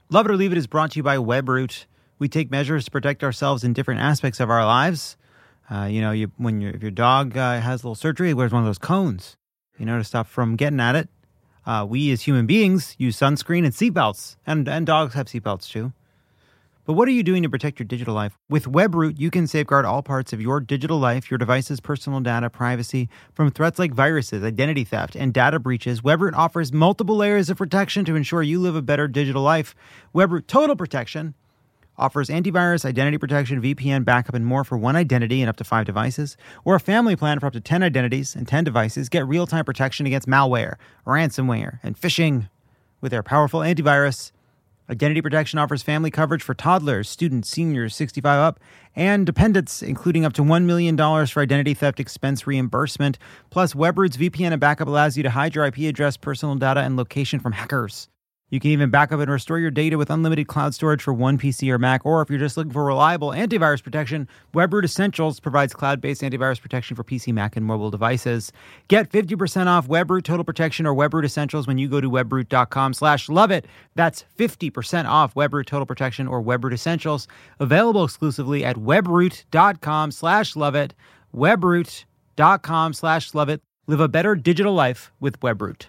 Love It or Leave It is brought to you by WebRoot. We take measures to protect ourselves in different aspects of our lives. If your dog has a little surgery, it wears one of those cones, to stop from getting at it. We as human beings use sunscreen and seatbelts, and dogs have seatbelts too. But what are you doing to protect your digital life? With WebRoot, you can safeguard all parts of your digital life, your device's personal data, privacy, from threats like viruses, identity theft, and data breaches. WebRoot offers multiple layers of protection to ensure you live a better digital life. WebRoot Total Protection offers antivirus, identity protection, VPN, backup, and more for one identity and up to 5 devices, or a family plan for up to 10 identities and 10 devices. Get real-time protection against malware, ransomware, and phishing with their powerful antivirus. Identity protection offers family coverage for toddlers, students, seniors, 65 up, and dependents, including up to $1 million for identity theft expense reimbursement. Plus, WebRoot's VPN and backup allows you to hide your IP address, personal data, and location from hackers. You can even back up and restore your data with unlimited cloud storage for one PC or Mac, or if you're just looking for reliable antivirus protection, WebRoot Essentials provides cloud-based antivirus protection for PC, Mac, and mobile devices. Get 50% off WebRoot Total Protection or WebRoot Essentials when you go to webroot.com/loveit. That's 50% off WebRoot Total Protection or WebRoot Essentials, available exclusively at webroot.com/loveit. webroot.com/loveit. Live a better digital life with WebRoot.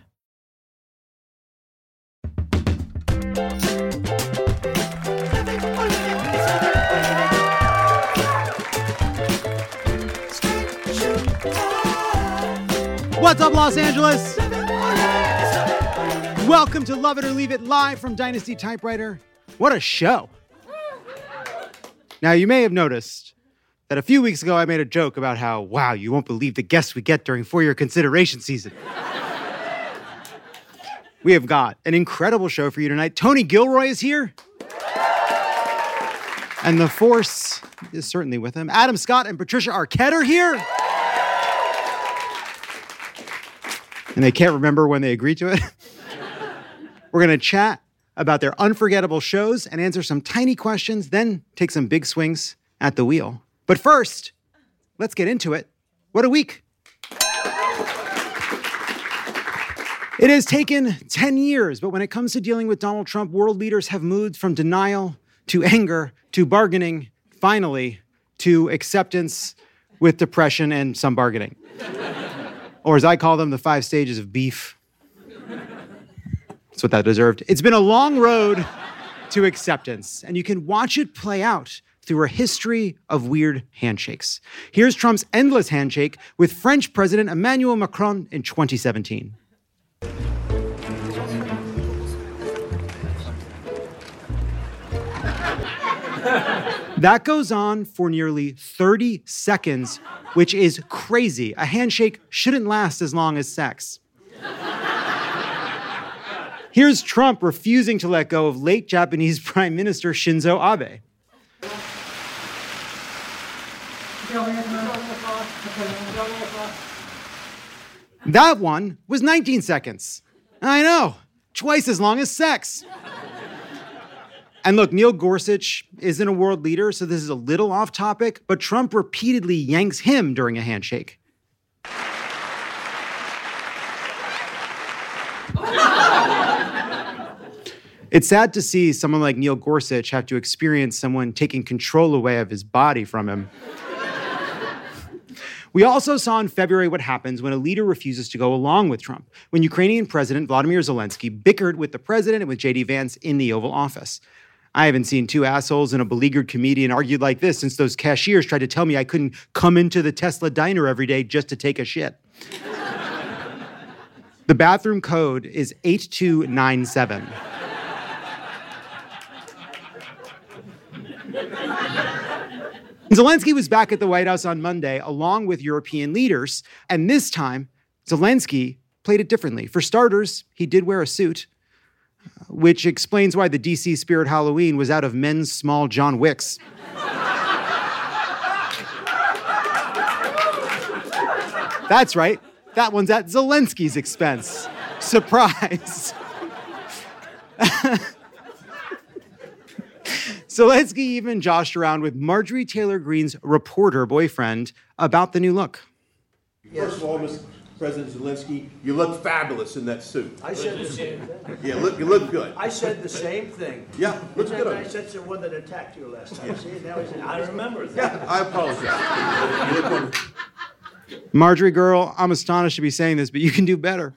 What's up, Los Angeles? Welcome to Love It or Leave It, live from Dynasty Typewriter. What a show. Now, you may have noticed that a few weeks ago I made a joke about how, wow, you won't believe the guests we get during for-year consideration season. We have got an incredible show for you tonight. Tony Gilroy is here. And the force is certainly with him. Adam Scott and Patricia Arquette are here. And they can't remember when they agreed to it. We're going to chat about their unforgettable shows and answer some tiny questions, then take some big swings at the wheel. But first, let's get into it. What a week. It has taken 10 years, but when it comes to dealing with Donald Trump, world leaders have moved from denial to anger to bargaining, finally, to acceptance with depression and some bargaining. Or as I call them, the 5 stages of beef. That's what that deserved. It's been a long road to acceptance, and you can watch it play out through a history of weird handshakes. Here's Trump's endless handshake with French President Emmanuel Macron in 2017. That goes on for nearly 30 seconds, which is crazy. A handshake shouldn't last as long as sex. Here's Trump refusing to let go of late Japanese Prime Minister Shinzo Abe. That one was 19 seconds. I know, twice as long as sex. And look, Neil Gorsuch isn't a world leader, so this is a little off topic, but Trump repeatedly yanks him during a handshake. It's sad to see someone like Neil Gorsuch have to experience someone taking control away of his body from him. We also saw in February what happens when a leader refuses to go along with Trump, when Ukrainian President Volodymyr Zelensky bickered with the president and with J.D. Vance in the Oval Office. I haven't seen two assholes and a beleaguered comedian argued like this since those cashiers tried to tell me I couldn't come into the Tesla diner every day just to take a shit. The bathroom code is 8297. Zelensky was back at the White House on Monday, along with European leaders, and this time, Zelensky played it differently. For starters, he did wear a suit, which explains why the DC Spirit Halloween was out of men's small John Wicks. That's right, that one's at Zelensky's expense. Surprise. Zelensky even joshed around with Marjorie Taylor Greene's reporter boyfriend about the new look. First of all, President Zelensky, you look fabulous in that suit. I said the same thing. Yeah, you look good. I said the same thing. Yeah, looks good. I said the one that attacked you last time. See, now he's I remember that. Yeah, I apologize. You look wonderful. Marjorie girl, I'm astonished to be saying this, but you can do better.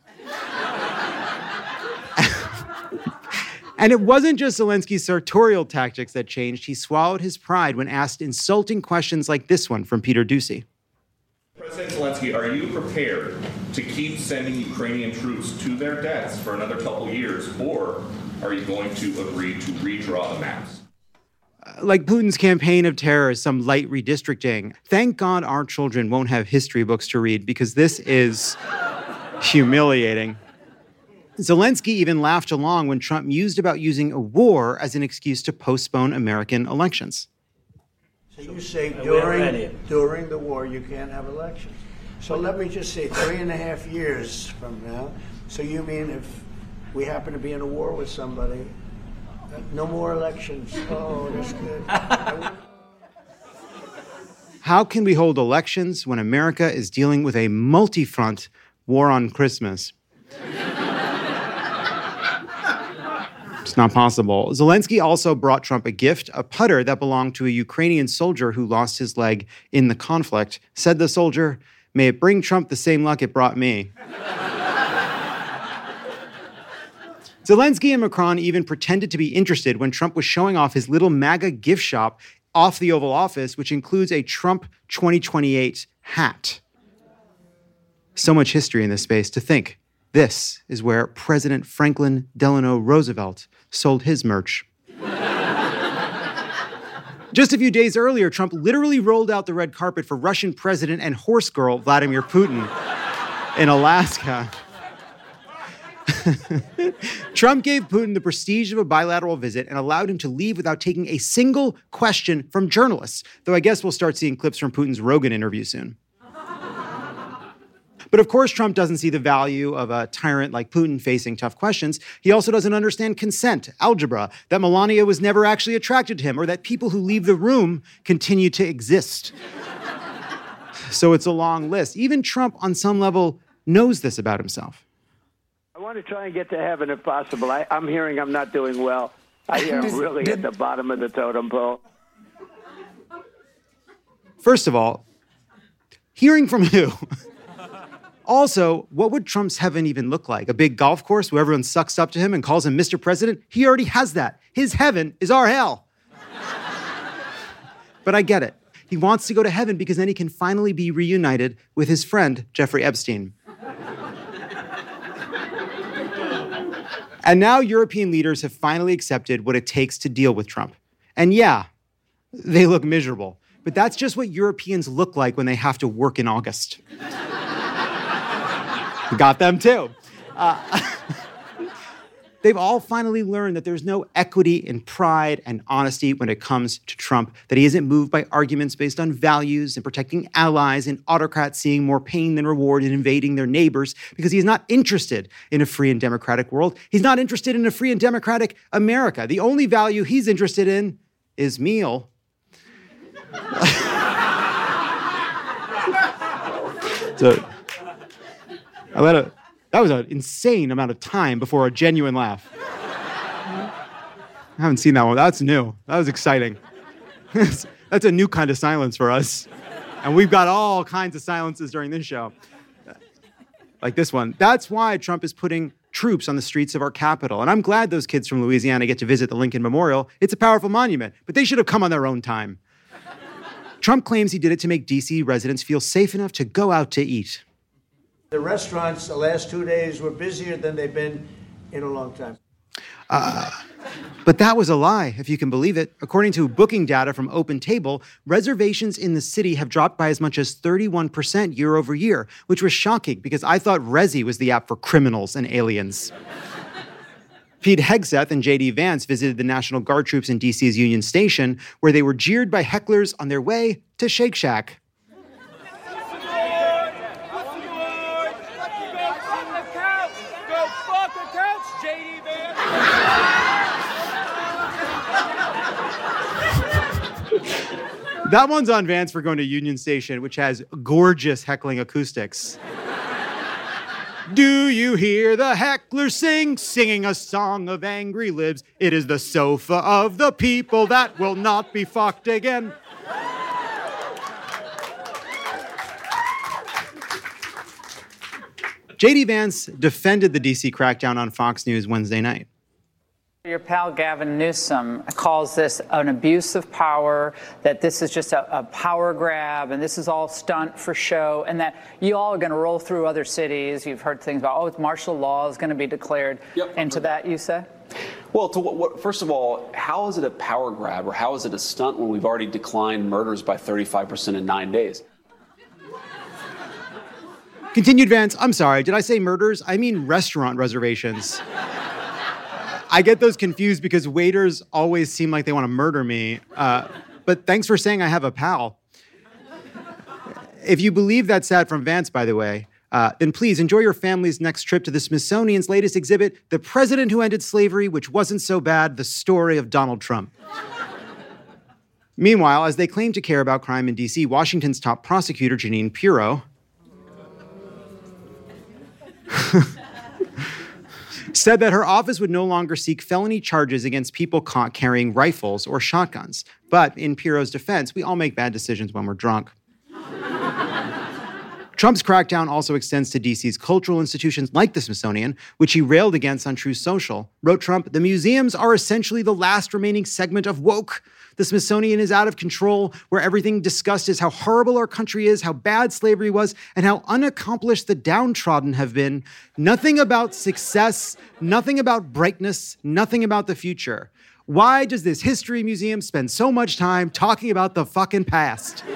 And it wasn't just Zelensky's sartorial tactics that changed. He swallowed his pride when asked insulting questions like this one from Peter Doocy. President Zelensky, are you prepared to keep sending Ukrainian troops to their deaths for another couple years, or are you going to agree to redraw the maps? Like Putin's campaign of terror is some light redistricting. Thank God our children won't have history books to read, because this is humiliating. Zelensky even laughed along when Trump mused about using a war as an excuse to postpone American elections. So you say during the war you can't have elections. So let me just say 3.5 years from now. So you mean if we happen to be in a war with somebody, no more elections? Oh, that's good. How can we hold elections when America is dealing with a multi-front war on Christmas? It's not possible. Zelensky also brought Trump a gift, a putter that belonged to a Ukrainian soldier who lost his leg in the conflict. Said the soldier, "May it bring Trump the same luck it brought me." Zelensky and Macron even pretended to be interested when Trump was showing off his little MAGA gift shop off the Oval Office, which includes a Trump 2028 hat. So much history in this space. To think, this is where President Franklin Delano Roosevelt sold his merch. Just a few days earlier, Trump literally rolled out the red carpet for Russian President and horse girl Vladimir Putin in Alaska. Trump gave Putin the prestige of a bilateral visit and allowed him to leave without taking a single question from journalists, though I guess we'll start seeing clips from Putin's Rogan interview soon. But of course, Trump doesn't see the value of a tyrant like Putin facing tough questions. He also doesn't understand consent, algebra, that Melania was never actually attracted to him, or that people who leave the room continue to exist. So it's a long list. Even Trump, on some level, knows this about himself. I want to try and get to heaven if possible. I'm hearing I'm not doing well. I hear I'm really at the bottom of the totem pole. First of all, hearing from who? Also, what would Trump's heaven even look like? A big golf course where everyone sucks up to him and calls him Mr. President? He already has that. His heaven is our hell. But I get it. He wants to go to heaven because then he can finally be reunited with his friend, Jeffrey Epstein. And now European leaders have finally accepted what it takes to deal with Trump. And yeah, they look miserable. But that's just what Europeans look like when they have to work in August. Got them too. They've all finally learned that there's no equity in pride and honesty when it comes to Trump, that he isn't moved by arguments based on values and protecting allies and autocrats seeing more pain than reward in invading their neighbors, because he's not interested in a free and democratic world. He's not interested in a free and democratic America. The only value he's interested in is meal. That was an insane amount of time before a genuine laugh. I haven't seen that one. That's new. That was exciting. That's a new kind of silence for us. And we've got all kinds of silences during this show. Like this one. That's why Trump is putting troops on the streets of our capital. And I'm glad those kids from Louisiana get to visit the Lincoln Memorial. It's a powerful monument, but they should have come on their own time. Trump claims he did it to make D.C. residents feel safe enough to go out to eat. The restaurants the last 2 days were busier than they've been in a long time. But that was a lie, if you can believe it. According to booking data from OpenTable, reservations in the city have dropped by as much as 31% year over year, which was shocking because I thought Resy was the app for criminals and aliens. Pete Hegseth and J.D. Vance visited the National Guard troops in D.C.'s Union Station, where they were jeered by hecklers on their way to Shake Shack. That one's on Vance for going to Union Station, which has gorgeous heckling acoustics. Do you hear the heckler sing, singing a song of angry libs? It is the sofa of the people that will not be fucked again. J.D. Vance defended the D.C. crackdown on Fox News Wednesday night. Your pal Gavin Newsom calls this an abuse of power, that this is just a power grab, and this is all stunt for show, and that you all are going to roll through other cities. You've heard things about, it's martial law is going to be declared. Yep. And to that you say? Well, first of all, how is it a power grab or how is it a stunt when we've already declined murders by 35% in 9 days? Continued Vance, I'm sorry, did I say murders? I mean restaurant reservations. I get those confused because waiters always seem like they want to murder me. But thanks for saying I have a pal. If you believe that stat from Vance, by the way, then please enjoy your family's next trip to the Smithsonian's latest exhibit, The President Who Ended Slavery, Which Wasn't So Bad, The Story of Donald Trump. Meanwhile, as they claim to care about crime in D.C., Washington's top prosecutor, Jeanine Pirro, said that her office would no longer seek felony charges against people caught carrying rifles or shotguns. But in Pirro's defense, we all make bad decisions when we're drunk. Trump's crackdown also extends to DC's cultural institutions like the Smithsonian, which he railed against on Truth Social. Wrote Trump, "The museums are essentially the last remaining segment of woke. The Smithsonian is out of control, where everything discussed is how horrible our country is, how bad slavery was, and how unaccomplished the downtrodden have been. Nothing about success, nothing about brightness, nothing about the future. Why does this history museum spend so much time talking about the fucking past?"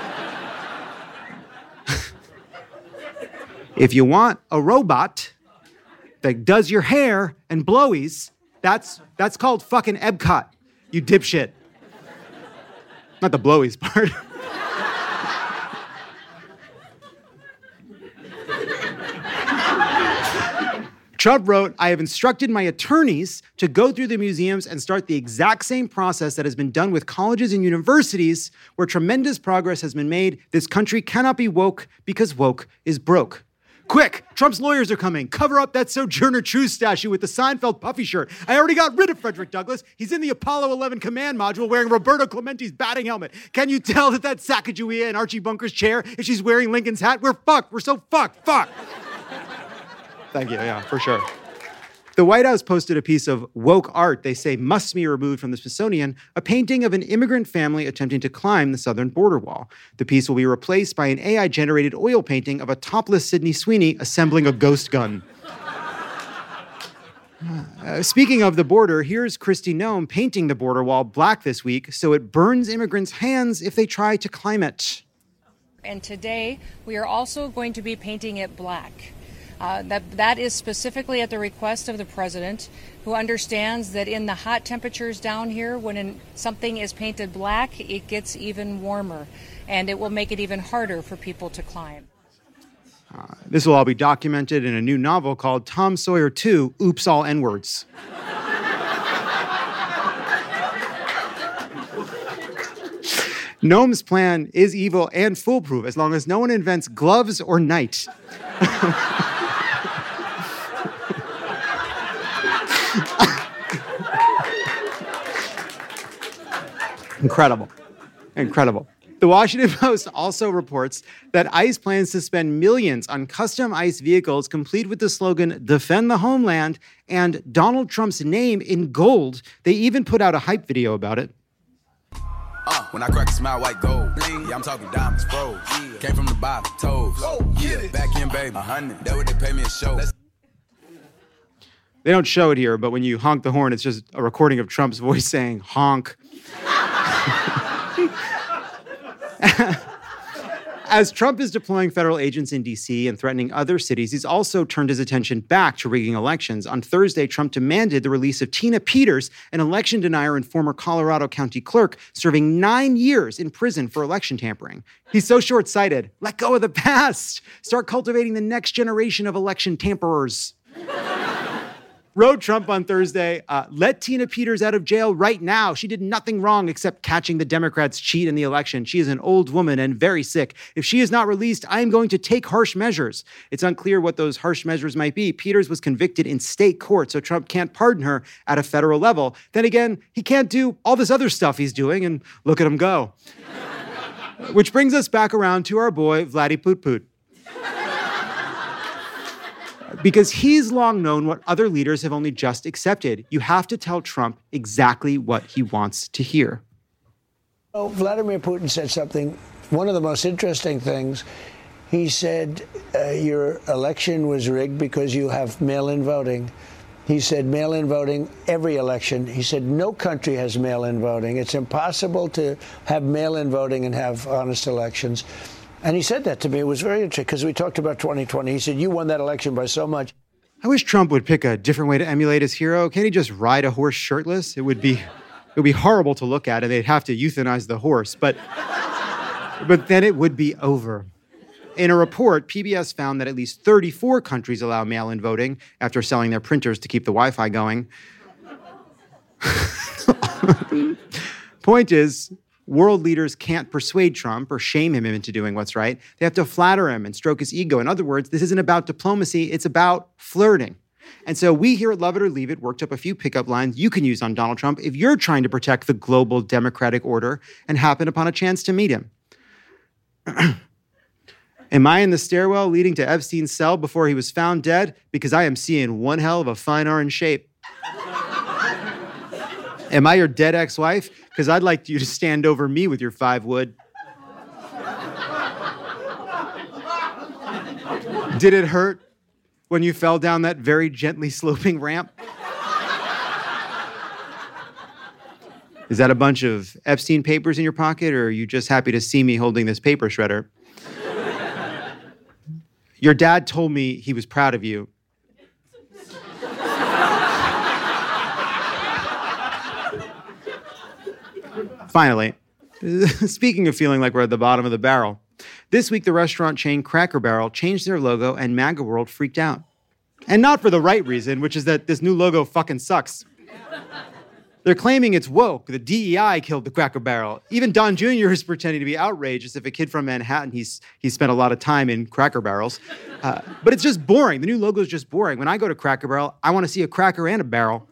If you want a robot that does your hair and blowies, that's called fucking Epcot, you dipshit. Not the blowies part. Trump wrote, "I have instructed my attorneys to go through the museums and start the exact same process that has been done with colleges and universities where tremendous progress has been made. This country cannot be woke because woke is broke. Quick, Trump's lawyers are coming. Cover up that Sojourner Truth statue with the Seinfeld puffy shirt. I already got rid of Frederick Douglass. He's in the Apollo 11 command module wearing Roberto Clementi's batting helmet. Can you tell that that's Sacagawea in Archie Bunker's chair if she's wearing Lincoln's hat? We're fucked. We're so fucked. Fuck." Thank you. Yeah, for sure. The White House posted a piece of woke art they say must be removed from the Smithsonian, a painting of an immigrant family attempting to climb the southern border wall. The piece will be replaced by an AI-generated oil painting of a topless Sydney Sweeney assembling a ghost gun. Speaking of the border, here's Kristi Noem painting the border wall black this week so it burns immigrants' hands if they try to climb it. And today, we are also going to be painting it black. That is specifically at the request of the president, who understands that in the hot temperatures down here, when something is painted black, it gets even warmer, and it will make it even harder for people to climb. This will all be documented in a new novel called Tom Sawyer 2, Oops, All N-Words. Noam's plan is evil and foolproof as long as no one invents gloves or night. Incredible. Incredible. The Washington Post also reports that ICE plans to spend millions on custom ICE vehicles complete with the slogan, "Defend the Homeland," and Donald Trump's name in gold. They even put out a hype video about it. When I crack a smile, white gold. Yeah, I'm talking diamonds, froze. Came from the bottom, toes. Yeah, back in, baby. 100. That what they pay me a show. They don't show it here, but when you honk the horn, it's just a recording of Trump's voice saying, honk. As Trump is deploying federal agents in D.C. and threatening other cities, he's also turned his attention back to rigging elections. On Thursday, Trump demanded the release of Tina Peters, an election denier and former Colorado County clerk, serving 9 years in prison for election tampering. He's so short-sighted. Let go of the past. Start cultivating the next generation of election tamperers. wrote Trump on Thursday, let Tina Peters out of jail right now. She did nothing wrong except catching the Democrats cheat in the election. She is an old woman and very sick. If she is not released, I am going to take harsh measures. It's unclear what those harsh measures might be. Peters was convicted in state court, so Trump can't pardon her at a federal level. Then again, he can't do all this other stuff he's doing, and look at him go. Which brings us back around to our boy, Vladdy Poot Poot. Because he's long known what other leaders have only just accepted. You have to tell Trump exactly what he wants to hear. Oh, Vladimir Putin said something, one of the most interesting things. He said, your election was rigged because you have mail-in voting. He said mail-in voting, every election. He said no country has mail-in voting. It's impossible to have mail-in voting and have honest elections. And he said that to me. It was very interesting because we talked about 2020. He said, you won that election by so much. I wish Trump would pick a different way to emulate his hero. Can't he just ride a horse shirtless? It would be horrible to look at, and they'd have to euthanize the horse. But then it would be over. In a report, PBS found that at least 34 countries allow mail-in voting after selling their printers to keep the Wi-Fi going. Point is, world leaders can't persuade Trump or shame him into doing what's right. They have to flatter him and stroke his ego. In other words, this isn't about diplomacy, it's about flirting. And so we here at Love It or Leave It worked up a few pickup lines you can use on Donald Trump if you're trying to protect the global democratic order and happen upon a chance to meet him. Am I in the stairwell leading to Epstein's cell before he was found dead? Because I am seeing one hell of a fine orange shape. Am I your dead ex-wife? Because I'd like you to stand over me with your 5 wood. Did it hurt when you fell down that very gently sloping ramp? Is that a bunch of Epstein papers in your pocket, or are you just happy to see me holding this paper shredder? Your dad told me he was proud of you. Finally, speaking of feeling like we're at the bottom of the barrel, this week the restaurant chain Cracker Barrel changed their logo and MAGA World freaked out. And not for the right reason, which is that this new logo fucking sucks. They're claiming it's woke. The DEI killed the Cracker Barrel. Even Don Jr. is pretending to be outraged as if a kid from Manhattan, he's spent a lot of time in Cracker Barrels. But it's just boring. The new logo is just boring. When I go to Cracker Barrel, I want to see a cracker and a barrel.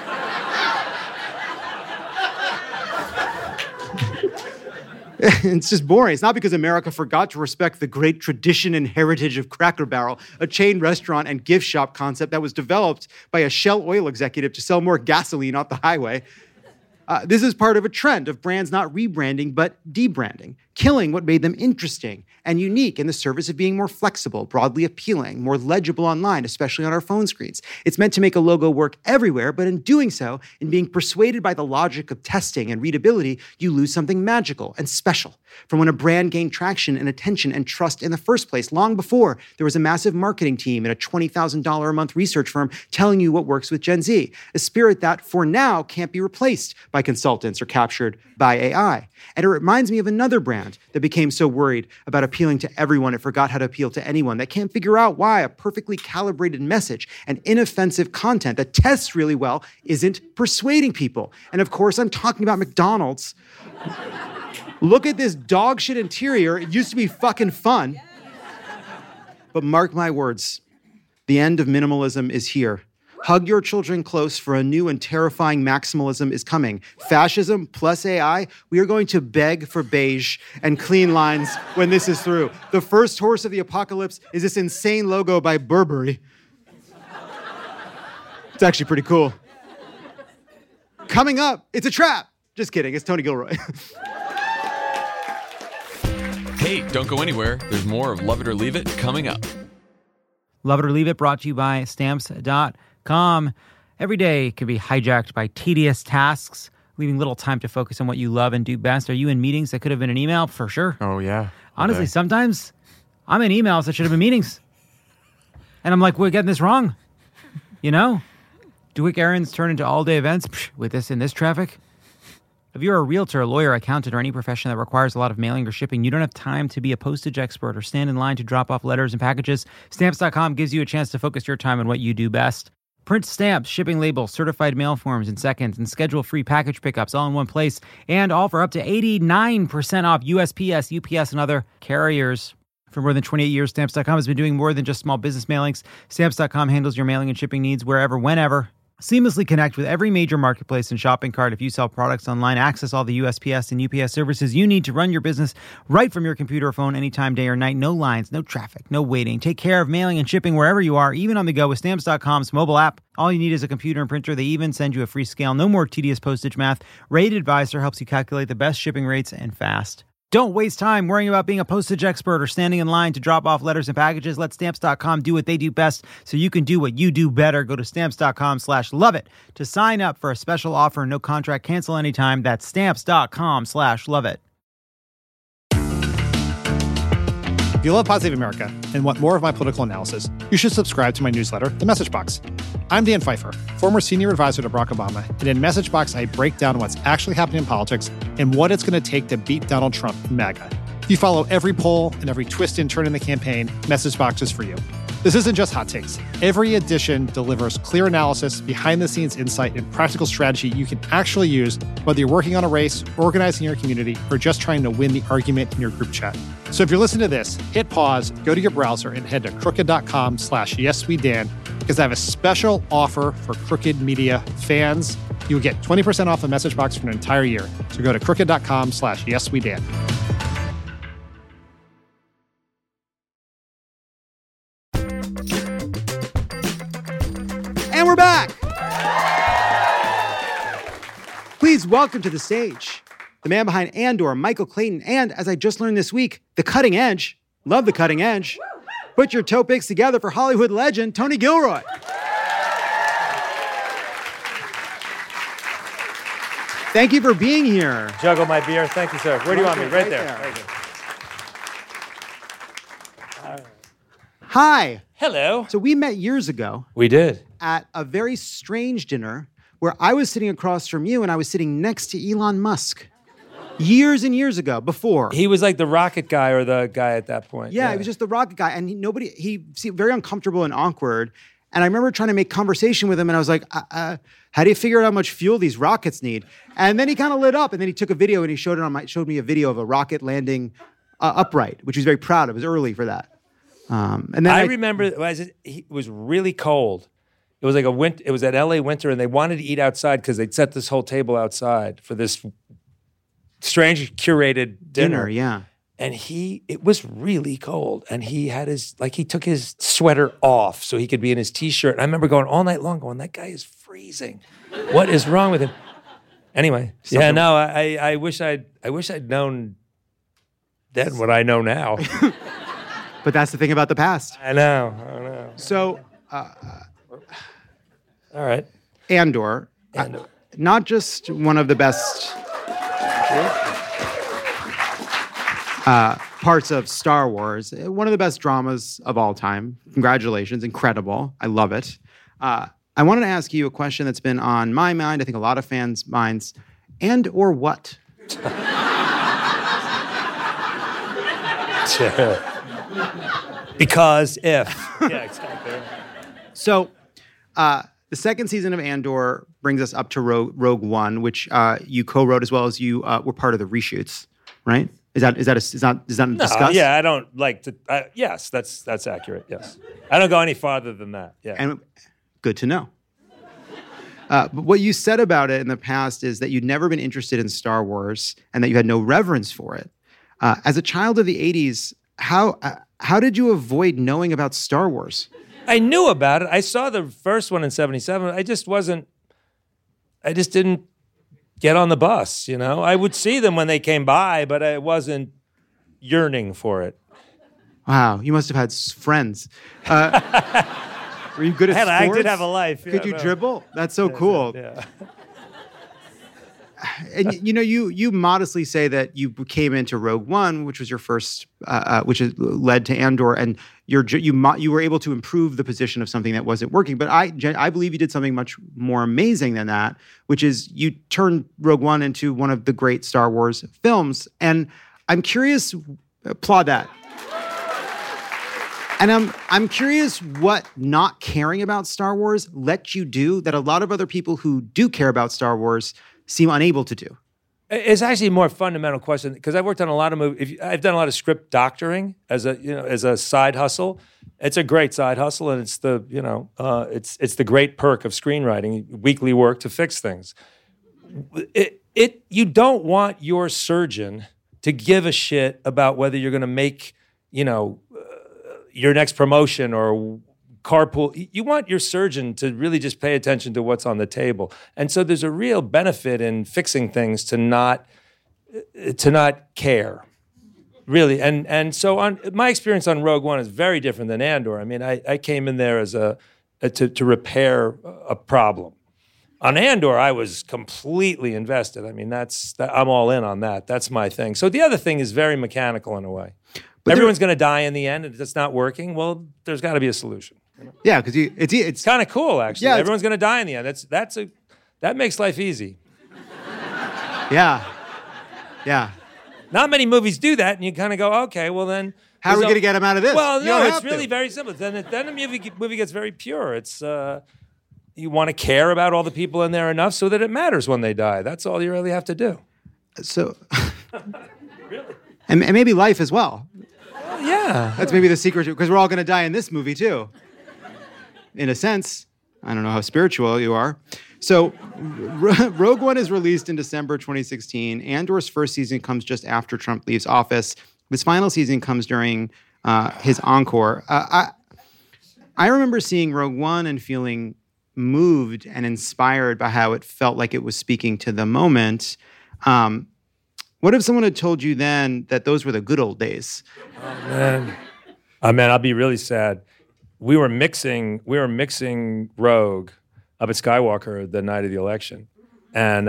It's just boring. It's not because America forgot to respect the great tradition and heritage of Cracker Barrel, a chain restaurant and gift shop concept that was developed by a Shell oil executive to sell more gasoline off the highway. This is part of a trend of brands not rebranding, but debranding, killing what made them interesting and unique in the service of being more flexible, broadly appealing, more legible online, especially on our phone screens. It's meant to make a logo work everywhere, but in doing so, in being persuaded by the logic of testing and readability, you lose something magical and special. From when a brand gained traction and attention and trust in the first place, long before there was a massive marketing team and a $20,000 a month research firm telling you what works with Gen Z, a spirit that, for now, can't be replaced by consultants or captured by AI. And it reminds me of another brand that became so worried about appealing to everyone it forgot how to appeal to anyone, that can't figure out why a perfectly calibrated message and inoffensive content that tests really well isn't persuading people. And of course, I'm talking about McDonald's. Look at this dog shit interior. It used to be fucking fun. But mark my words, the end of minimalism is here. Hug your children close, for a new and terrifying maximalism is coming. Fascism plus AI, we are going to beg for beige and clean lines when this is through. The first horse of the apocalypse is this insane logo by Burberry. It's actually pretty cool. Coming up, it's a trap. Just kidding, it's Tony Gilroy. Hey, don't go anywhere. There's more of Love It or Leave It coming up. Love It or Leave It, brought to you by Stamps.com. Every day can be hijacked by tedious tasks, leaving little time to focus on what you love and do best. Are you in meetings that could have been an email? For sure. Oh, yeah. Honestly, sometimes I'm in emails that should have been meetings. And I'm like, we're getting this wrong. You know? Do quick errands turn into all-day events with this in this traffic? If you're a realtor, a lawyer, accountant, or any profession that requires a lot of mailing or shipping, you don't have time to be a postage expert or stand in line to drop off letters and packages, Stamps.com gives you a chance to focus your time on what you do best. Print stamps, shipping labels, certified mail forms in seconds, and schedule free package pickups all in one place, and all for up to 89% off USPS, UPS, and other carriers. For more than 28 years, Stamps.com has been doing more than just small business mailings. Stamps.com handles your mailing and shipping needs wherever, whenever. Seamlessly connect with every major marketplace and shopping cart. If you sell products online, access all the USPS and UPS services you need to run your business right from your computer or phone anytime, day or night. No lines, no traffic, no waiting. Take care of mailing and shipping wherever you are, even on the go with Stamps.com's mobile app. All you need is a computer and printer. They even send you a free scale. No more tedious postage math. Rated Advisor helps you calculate the best shipping rates and fast. Don't waste time worrying about being a postage expert or standing in line to drop off letters and packages. Let Stamps.com do what they do best so you can do what you do better. Go to Stamps.com/loveit to sign up for a special offer. No contract, cancel anytime. That's Stamps.com/loveit. If you love Pod Save America and want more of my political analysis, you should subscribe to my newsletter, The Message Box. I'm Dan Pfeiffer, former senior advisor to Barack Obama, and in Message Box, I break down what's actually happening in politics and what it's going to take to beat Donald Trump and MAGA. If you follow every poll and every twist and turn in the campaign, Message Box is for you. This isn't just hot takes. Every edition delivers clear analysis, behind-the-scenes insight, and practical strategy you can actually use, whether you're working on a race, organizing your community, or just trying to win the argument in your group chat. So if you're listening to this, hit pause, go to your browser, and head to crooked.com/yeswedan, because I have a special offer for Crooked Media fans. You'll get 20% off a Message Box for an entire year. So go to crooked.com/yeswedan. And we're back. Please welcome to the stage the man behind Andor, Michael Clayton, and as I just learned this week, The Cutting Edge. Love The Cutting Edge. Put your toe picks together for Hollywood legend Tony Gilroy. Thank you for being here. Juggle my beer. Thank you, sir. Where do you want me? Right there. Right there. Hi. Hello. So we met years ago. We did. At a very strange dinner where I was sitting across from you and I was sitting next to Elon Musk. Years and years ago, before. He was like the rocket guy or the guy at that point. Yeah, he was just the rocket guy. And he seemed very uncomfortable and awkward. And I remember trying to make conversation with him and I was like, how do you figure out how much fuel these rockets need? And then he kind of lit up and then he took a video and he showed me a video of a rocket landing upright, which he was very proud of. It was early for that. And then I remember it was really cold. It was like it was at LA winter and they wanted to eat outside because they'd set this whole table outside for this strange curated dinner. Yeah. And it was really cold. And he took his sweater off so he could be in his t-shirt. And I remember going all night long that guy is freezing. What is wrong with him? Anyway. I wish I'd known then what I know now. But that's the thing about the past. I know. So, all right. Andor. Not just one of the best parts of Star Wars, one of the best dramas of all time. Congratulations, incredible. I love it. I wanted to ask you a question that's been on my mind, I think a lot of fans' minds, and or what? Because if. Yeah, exactly. So, the second season of Andor brings us up to Rogue One, which you co-wrote as well as you were part of the reshoots, right? Is that discussed? Yeah, I don't like to. Yes, that's accurate. Yes, I don't go any farther than that. Yeah, and good to know. But what you said about it in the past is that you'd never been interested in Star Wars and that you had no reverence for it. As a child of the '80s, how did you avoid knowing about Star Wars? I knew about it. I saw the first one in '77. I just didn't get on the bus, you know? I would see them when they came by, but I wasn't yearning for it. Wow, you must have had friends. Were you good at sports? I did have a life. Could you dribble? That's so cool. Yeah. And you modestly say that you came into Rogue One, which was your first, which led to Andor, and you were able to improve the position of something that wasn't working. But I believe you did something much more amazing than that, which is you turned Rogue One into one of the great Star Wars films. And I'm curious, applaud that. And I'm curious what not caring about Star Wars let you do that a lot of other people who do care about Star Wars seem unable to do. It's actually a more fundamental question because I've worked on a lot of movies. I've done a lot of script doctoring as a side hustle. It's a great side hustle, and it's the the great perk of screenwriting, weekly work to fix things. You don't want your surgeon to give a shit about whether you're going to make your next promotion or carpool. You want your surgeon to really just pay attention to what's on the table. And so there's a real benefit in fixing things to not care, really. And so my experience on Rogue One is very different than Andor. I mean, I came in there as to repair a problem. On Andor, I was completely invested. I mean, I'm all in on that. That's my thing. So the other thing is very mechanical in a way. But everyone's going to die in the end, and if it's not working, well, there's got to be a solution. Yeah, because it's kind of cool, actually. Yeah, everyone's going to die in the end. That makes life easy. Yeah. Not many movies do that, and you kind of go, okay, well then, how are we going to get him out of this? Well, no, it's really very simple. Then the movie gets very pure. It's you want to care about all the people in there enough so that it matters when they die. That's all you really have to do. So, really, and maybe life as well. Yeah. That's maybe the secret, because we're all going to die in this movie, too. In a sense. I don't know how spiritual you are. So, Rogue One is released in December 2016. Andor's first season comes just after Trump leaves office. This final season comes during his encore. I remember seeing Rogue One and feeling moved and inspired by how it felt like it was speaking to the moment. What if someone had told you then that those were the good old days? Oh man, I'll be really sad. We were mixing Rogue up at Skywalker the night of the election, and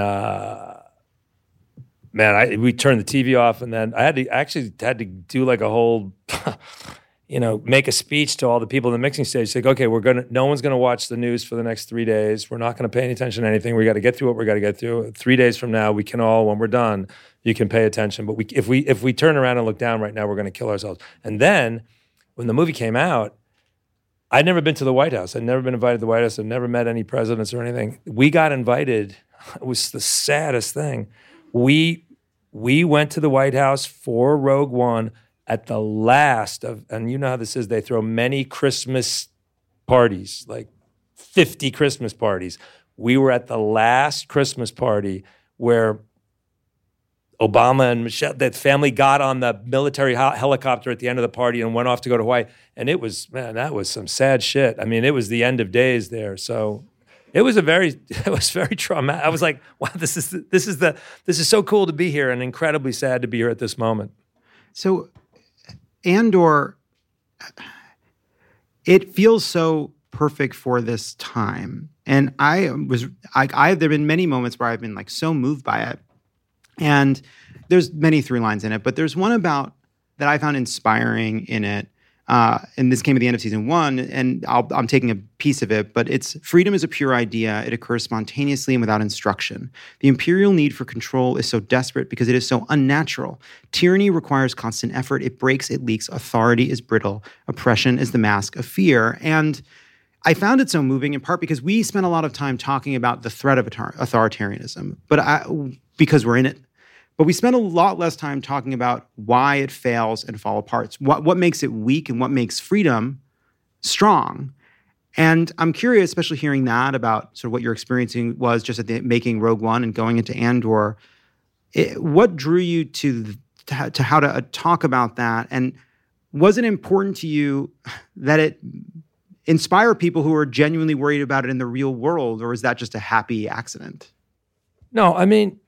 we turned the TV off, and then I had to do like a whole, make a speech to all the people in the mixing stage. Like, okay, no one's gonna watch the news for the next 3 days. We're not gonna pay any attention to anything. We got to get through what we got to get through. 3 days from now, we can all, when we're done, you can pay attention. But if we turn around and look down right now, we're gonna kill ourselves. And then when the movie came out, I'd never been to the White House. I'd never been invited to the White House. I'd never met any presidents or anything. We got invited. It was the saddest thing. We went to the White House for Rogue One at the last of, and you know how this is, they throw many Christmas parties, like 50 Christmas parties. We were at the last Christmas party where Obama and Michelle, that family got on the military helicopter at the end of the party and went off to go to Hawaii. And that was some sad shit. I mean, it was the end of days there. So it was very traumatic. I was like, wow, this is so cool to be here and incredibly sad to be here at this moment. So Andor, it feels so perfect for this time. And there have been many moments where I've been like so moved by it. And there's many through lines in it, but there's one about that I found inspiring in it. And this came at the end of season 1, and I'm taking a piece of it, but it's freedom is a pure idea. It occurs spontaneously and without instruction. The imperial need for control is so desperate because it is so unnatural. Tyranny requires constant effort. It breaks, it leaks. Authority is brittle. Oppression is the mask of fear. And I found it so moving in part because we spent a lot of time talking about the threat of authoritarianism, because we're in it. But we spent a lot less time talking about why it fails and falls apart. What makes it weak and what makes freedom strong. And I'm curious, especially hearing that about sort of what your experiencing was just at making Rogue One and going into Andor. What drew you to how to talk about that? And was it important to you that it inspire people who are genuinely worried about it in the real world, or is that just a happy accident? No, I mean,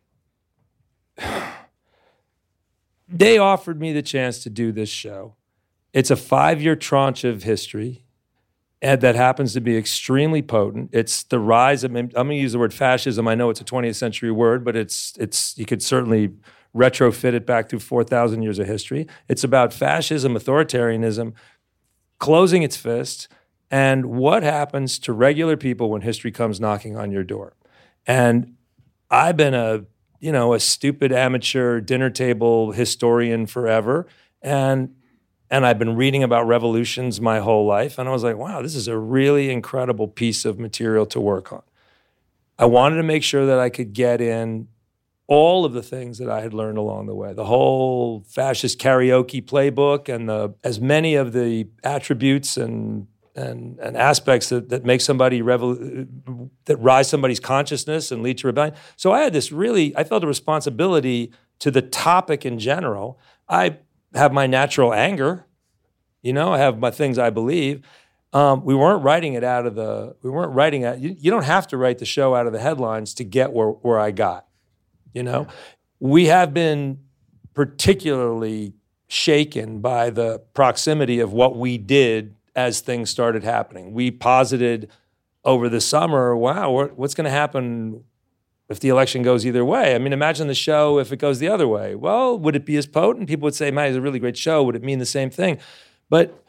they offered me the chance to do this show. It's a 5-year tranche of history and that happens to be extremely potent. It's the rise of, I'm going to use the word fascism. I know it's a 20th century word, but it's you could certainly retrofit it back to 4,000 years of history. It's about fascism, authoritarianism, closing its fist, and what happens to regular people when history comes knocking on your door. And I've been a stupid amateur dinner table historian forever. And And I've been reading about revolutions my whole life. And I was like, wow, this is a really incredible piece of material to work on. I wanted to make sure that I could get in all of the things that I had learned along the way, the whole fascist karaoke playbook and as many of the attributes and aspects that make somebody that rise somebody's consciousness and lead to rebellion. So I had I felt a responsibility to the topic in general. I have my natural anger, I have my things I believe. We weren't writing it you don't have to write the show out of the headlines to get where I got, We have been particularly shaken by the proximity of what we did as things started happening. We posited over the summer, wow, what's going to happen if the election goes either way? I mean, imagine the show if it goes the other way. Well, would it be as potent? People would say, man, it's a really great show. Would it mean the same thing? But,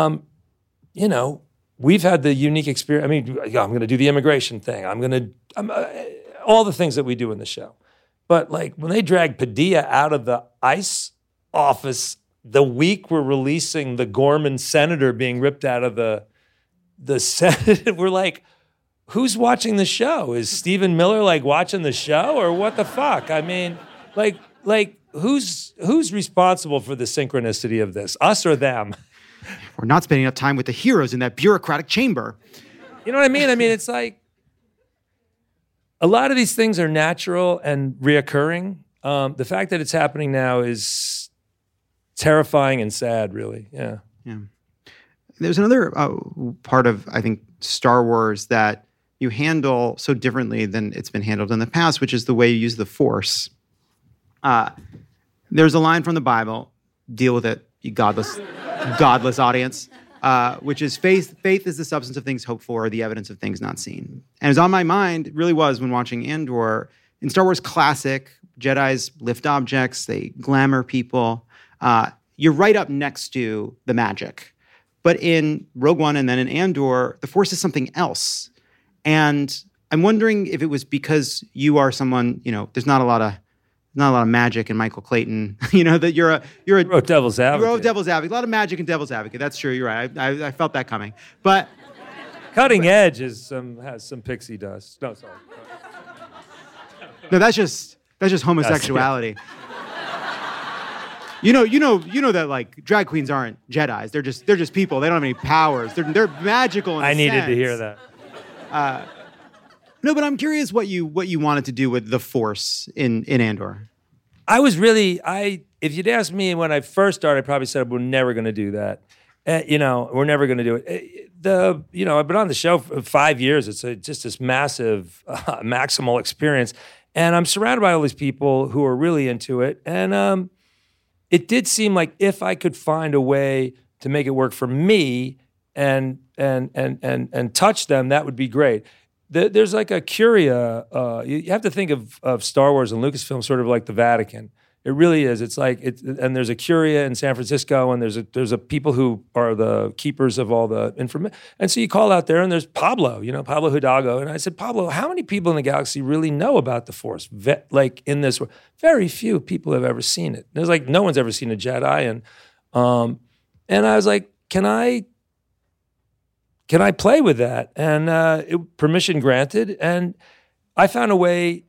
we've had the unique experience. I mean, I'm going to do the immigration thing. All the things that we do in the show. But like when they drag Padilla out of the ICE office the week we're releasing the Gorman senator being ripped out of the Senate, we're like, who's watching the show? Is Stephen Miller like watching the show or what the fuck? I mean, like who's responsible for the synchronicity of this, us or them? We're not spending enough time with the heroes in that bureaucratic chamber. You know what I mean? I mean, it's like a lot of these things are natural and reoccurring. The fact that it's happening now is terrifying and sad, really. Yeah. There's another part of, I think, Star Wars that you handle so differently than it's been handled in the past, which is the way you use the Force. There's a line from the Bible, deal with it, you godless audience, which is faith is the substance of things hoped for, the evidence of things not seen. And it was on my mind, it really was, when watching Andor. In Star Wars Classic, Jedis lift objects, they glamour people. You're right up next to the magic. But in Rogue One and then in Andor, the Force is something else. And I'm wondering if it was because you are someone, there's not a lot of magic in Michael Clayton. That you're a Devil's Advocate. You wrote Devil's Advocate. A lot of magic in Devil's Advocate. That's true. You're right. I felt that coming. But Cutting Edge has some pixie dust. No, sorry. No, that's just homosexuality. You know that like drag queens aren't Jedis. They're just people. They don't have any powers. They're magical. I needed to hear that. No, but I'm curious what you wanted to do with the Force in Andor. I was really if you'd asked me when I first started, I probably said we're never going to do that. We're never going to do it. I've been on the show for 5 years. It's just this massive, maximal experience, and I'm surrounded by all these people who are really into it. And it did seem like if I could find a way to make it work for me and touch them, that would be great. There's like a curia. You have to think of Star Wars and Lucasfilm sort of like the Vatican. It really is. It's like and there's a curia in San Francisco, and there's a people who are the keepers of all the information. And so you call out there, and there's Pablo, Pablo Hidalgo. And I said, Pablo, how many people in the galaxy really know about the Force? Like in this world, very few people have ever seen it. There's like no one's ever seen a Jedi, and I was like, can I play with that? And permission granted, and I found a way.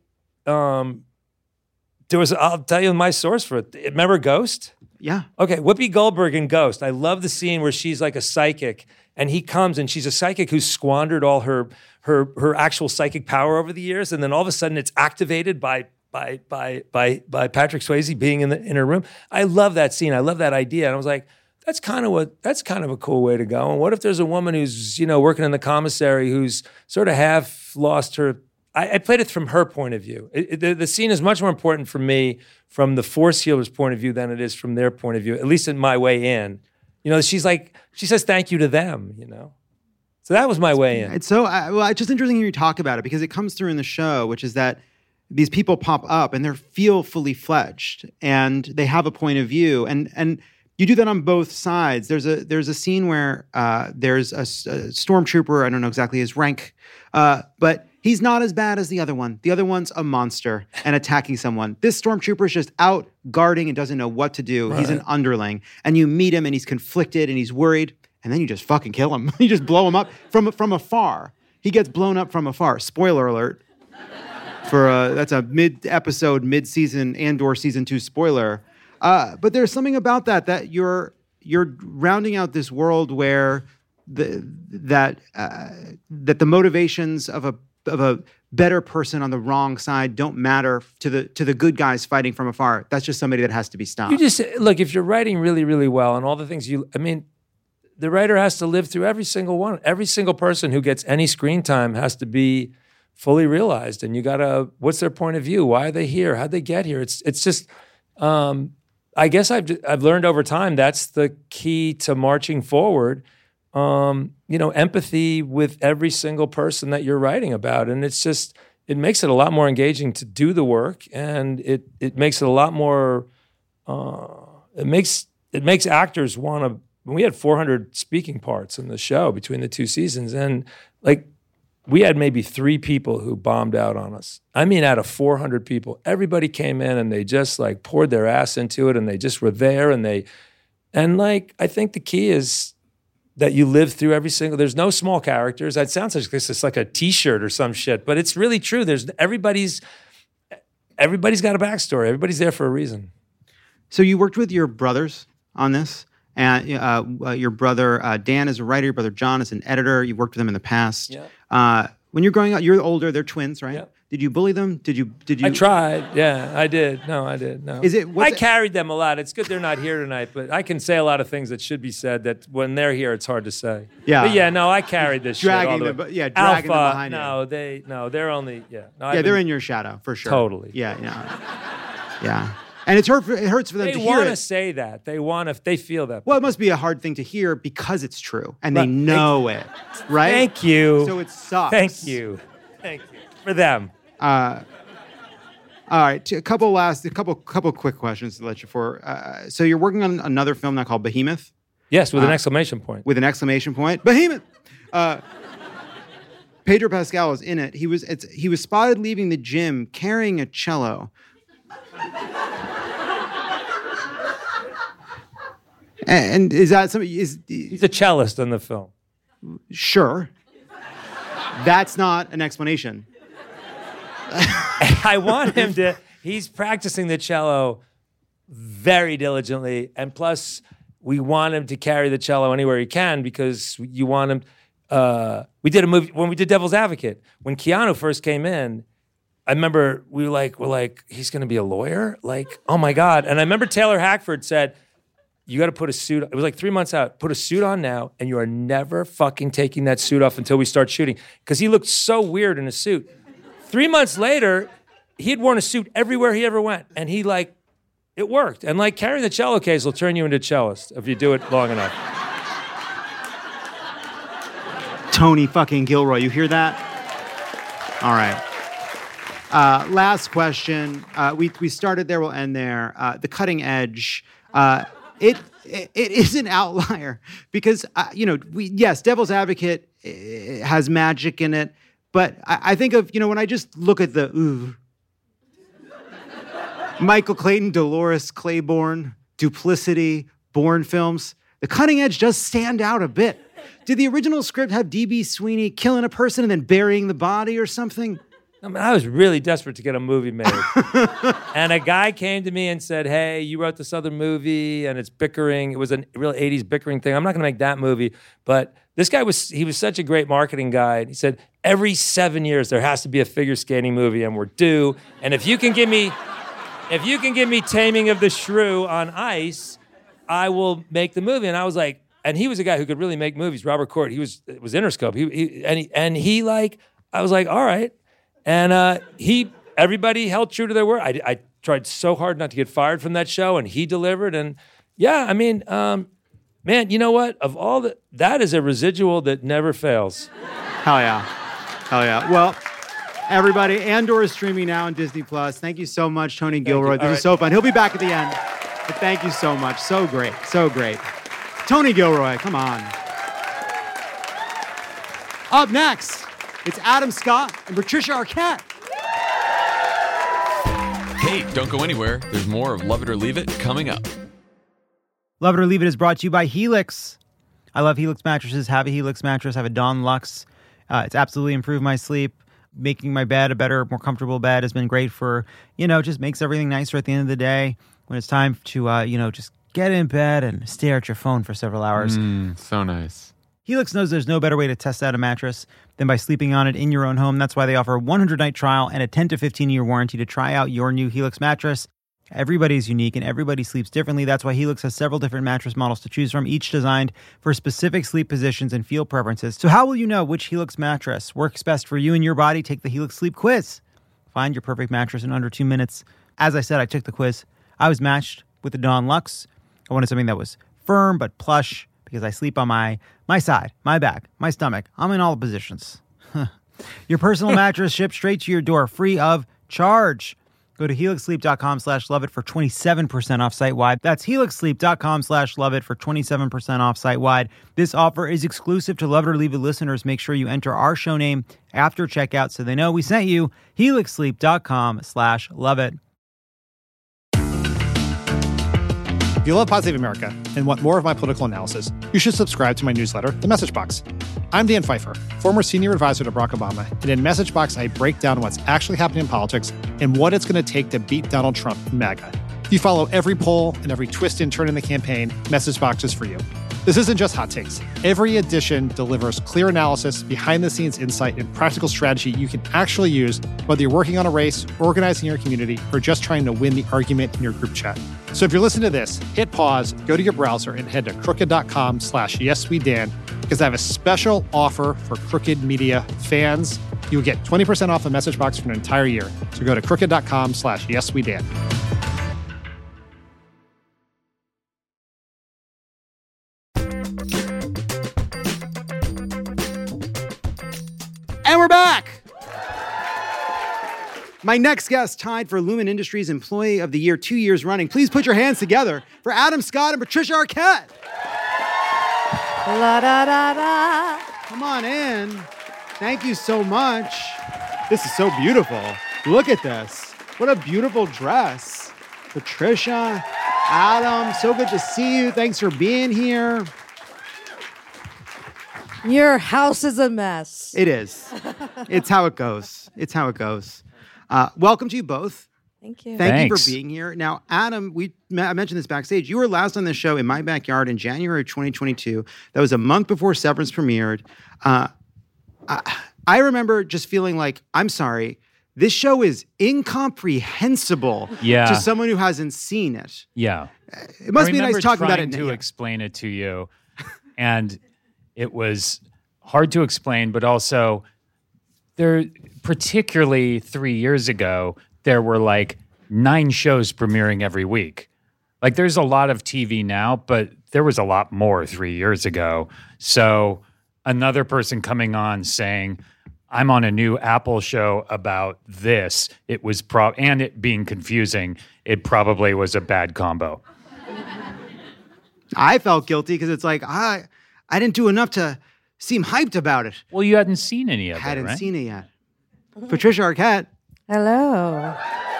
I'll tell you my source for it. Remember Ghost? Yeah. Okay, Whoopi Goldberg in Ghost. I love the scene where she's like a psychic, and he comes, and she's a psychic who's squandered all her actual psychic power over the years, and then all of a sudden it's activated by Patrick Swayze being in her room. I love that scene. I love that idea, and I was like, that's kind of a cool way to go. And what if there's a woman who's working in the commissary who's sort of half lost her. I played it from her point of view. The scene is much more important for me from the Force healer's point of view than it is from their point of view, at least in my way in. She says thank you to them, So that was my way in. It's so, it's just interesting hearing you talk about it because it comes through in the show, which is that these people pop up and they feel fully fledged and they have a point of view. And you do that on both sides. There's a scene where there's a stormtrooper, I don't know exactly his rank, but He's not as bad as the other one. The other one's a monster and attacking someone. This stormtrooper is just out guarding and doesn't know what to do. Right. He's an underling. And you meet him and he's conflicted and he's worried. And then you just fucking kill him. You just blow him up from afar. He gets blown up from afar. Spoiler alert. That's a mid-episode, mid-season Andor season 2 spoiler. But there's something about that you're rounding out this world where that the motivations of a better person on the wrong side don't matter to the good guys fighting from afar. That's just somebody that has to be stopped. You just look, if you're writing really, really well and all the things the writer has to live through every single one. Every single person who gets any screen time has to be fully realized. And you gotta, what's their point of view? Why are they here? How'd they get here? It's just, I guess I've learned over time that's the key to marching forward. Empathy with every single person that you're writing about. And it's just, it makes it a lot more engaging to do the work. And it makes it a lot more, it makes actors want to, we had 400 speaking parts in the show between the 2 seasons. And we had maybe 3 people who bombed out on us. I mean, out of 400 people, everybody came in and they just poured their ass into it and they just were there and I think the key is that you live through every single, there's no small characters. That sounds like it's like a t-shirt or some shit, but it's really true. Everybody's got a backstory. Everybody's there for a reason. So you worked with your brothers on this? And your brother Dan is a writer, your brother John is an editor. You've worked with them in the past. Yeah. When you're growing up, you're older, they're twins, right? Yeah. Did you bully them? Did you? I tried. Yeah, I did. No, I did. No. I carried them a lot. It's good they're not here tonight, but I can say a lot of things that should be said that when they're here, it's hard to say. Yeah. But yeah, no, I carried this shit all the way. Yeah, dragging them behind you. They're only, yeah. No, they're in your shadow, for sure. Totally. Yeah. Yeah. And it hurts for them to hear it. They want to say that. They feel that. Well, it must be a hard thing to hear because it's true. And they know it, right? Thank you. So it sucks. Thank you. For them. All right, a couple quick questions to let you for. So you're working on another film now called Behemoth? Yes, with an exclamation point. With an exclamation point. Behemoth! Pedro Pascal is in it. He was spotted leaving the gym carrying a cello. And is that something? He's a cellist in the film. Sure. That's not an explanation. I want him to, he's practicing the cello very diligently. And plus, we want him to carry the cello anywhere he can because you want him. We did a movie, when we did Devil's Advocate, when Keanu first came in, I remember we're like, he's going to be a lawyer? Oh my God. And I remember Taylor Hackford said, you got to put a suit, it was 3 months out, put a suit on now, and you are never fucking taking that suit off until we start shooting. Because he looked so weird in a suit. 3 months later, he had worn a suit everywhere he ever went. And he it worked. And carrying the cello case will turn you into a cellist if you do it long enough. Tony fucking Gilroy, you hear that? All right. Last question. We started there, we'll end there. The Cutting Edge. It is an outlier because, yes, Devil's Advocate has magic in it, but I think of, when I just look at the Michael Clayton, Dolores Claiborne, Duplicity, Bourne films, The Cutting Edge does stand out a bit. Did the original script have D.B. Sweeney killing a person and then burying the body or something? I was really desperate to get a movie made. And a guy came to me and said, hey, you wrote this other movie and it's bickering. It was a real 80s bickering thing. I'm not going to make that movie. But this guy was such a great marketing guy. He said, every 7 years there has to be a figure skating movie and we're due. And if you can give me Taming of the Shrew on ice, I will make the movie. And I was like, and he was a guy who could really make movies. Robert Court, it was Interscope. I was like, all right. And everybody held true to their word. I tried so hard not to get fired from that show, and he delivered. And yeah, man, you know what? Of all that is a residual that never fails. Hell yeah. Well, everybody, Andor is streaming now on Disney+. Thank you so much, Tony Gilroy. This was so fun. He'll be back at the end. But thank you so much. So great. Tony Gilroy, come on. Up next, It's Adam Scott and Patricia Arquette. Hey, don't go anywhere. There's more of Love It or Leave It coming up. Love It or Leave It is brought to you by Helix. I love Helix mattresses. Have a Helix mattress. I have a Dawn Luxe. It's absolutely improved my sleep. Making my bed a better, more comfortable bed has been great for, just makes everything nicer at the end of the day when it's time to, just get in bed and stare at your phone for several hours. So nice. Helix knows there's no better way to test out a mattress than by sleeping on it in your own home. That's why they offer a 100-night trial and a 10 to 15-year warranty to try out your new Helix mattress. Everybody's unique and everybody sleeps differently. That's why Helix has several different mattress models to choose from, each designed for specific sleep positions and feel preferences. So how will you know which Helix mattress works best for you and your body? Take the Helix Sleep Quiz. Find your perfect mattress in under 2 minutes. As I said, I took the quiz. I was matched with the Dawn Luxe. I wanted something that was firm but plush because I sleep on my side, my back, my stomach. I'm in all the positions. Your personal mattress shipped straight to your door free of charge. Go to helixsleep.com/loveit for 27% off site-wide. That's helixsleep.com/loveit for 27% off site-wide. This offer is exclusive to Love It or Leave It listeners. Make sure you enter our show name after checkout so they know we sent you. helixsleep.com/loveit. If you love Pod Save America and want more of my political analysis, you should subscribe to my newsletter, The Message Box. I'm Dan Pfeiffer, former senior advisor to Barack Obama, and in Message Box, I break down what's actually happening in politics and what it's going to take to beat Donald Trump and MAGA. If you follow every poll and every twist and turn in the campaign, Message Box is for you. This isn't just hot takes. Every edition delivers clear analysis, behind-the-scenes insight, and practical strategy you can actually use, whether you're working on a race, organizing your community, or just trying to win the argument in your group chat. So if you're listening to this, hit pause, go to your browser, and head to crooked.com/yeswedan, because I have a special offer for Crooked Media fans. You'll get 20% off a Message Box for an entire year. So go to crooked.com/yeswedan. And we're back. My next guest tied for Lumen Industries Employee of the Year 2 years running. Please put your hands together for Adam Scott and Patricia Arquette. La da da da. Come on in. Thank you so much. This is so beautiful. Look at this. What a beautiful dress. Patricia, Adam, so good to see you. Thanks for being here. Your house is a mess. It is. It's how it goes. It's how it goes. Welcome to you both. Thank you. Thank you for being here. Now, Adam, I mentioned this backstage. You were last on the show in my backyard in January 2022. That was a month before Severance premiered. I remember just feeling like, I'm sorry, this show is incomprehensible to someone who hasn't seen it. Yeah. It must be nice talking about it. To explain it to you, and it was hard to explain, but also particularly 3 years ago, there were like 9 shows premiering every week. Like there's a lot of TV now, but there was a lot more 3 years ago. So another person coming on saying, I'm on a new Apple show about this, it was and it being confusing, it probably was a bad combo. I felt guilty because it's like, I didn't do enough to seem hyped about it. Well, you hadn't seen any of it, Hadn't right? seen it yet. Patricia Arquette. Hello.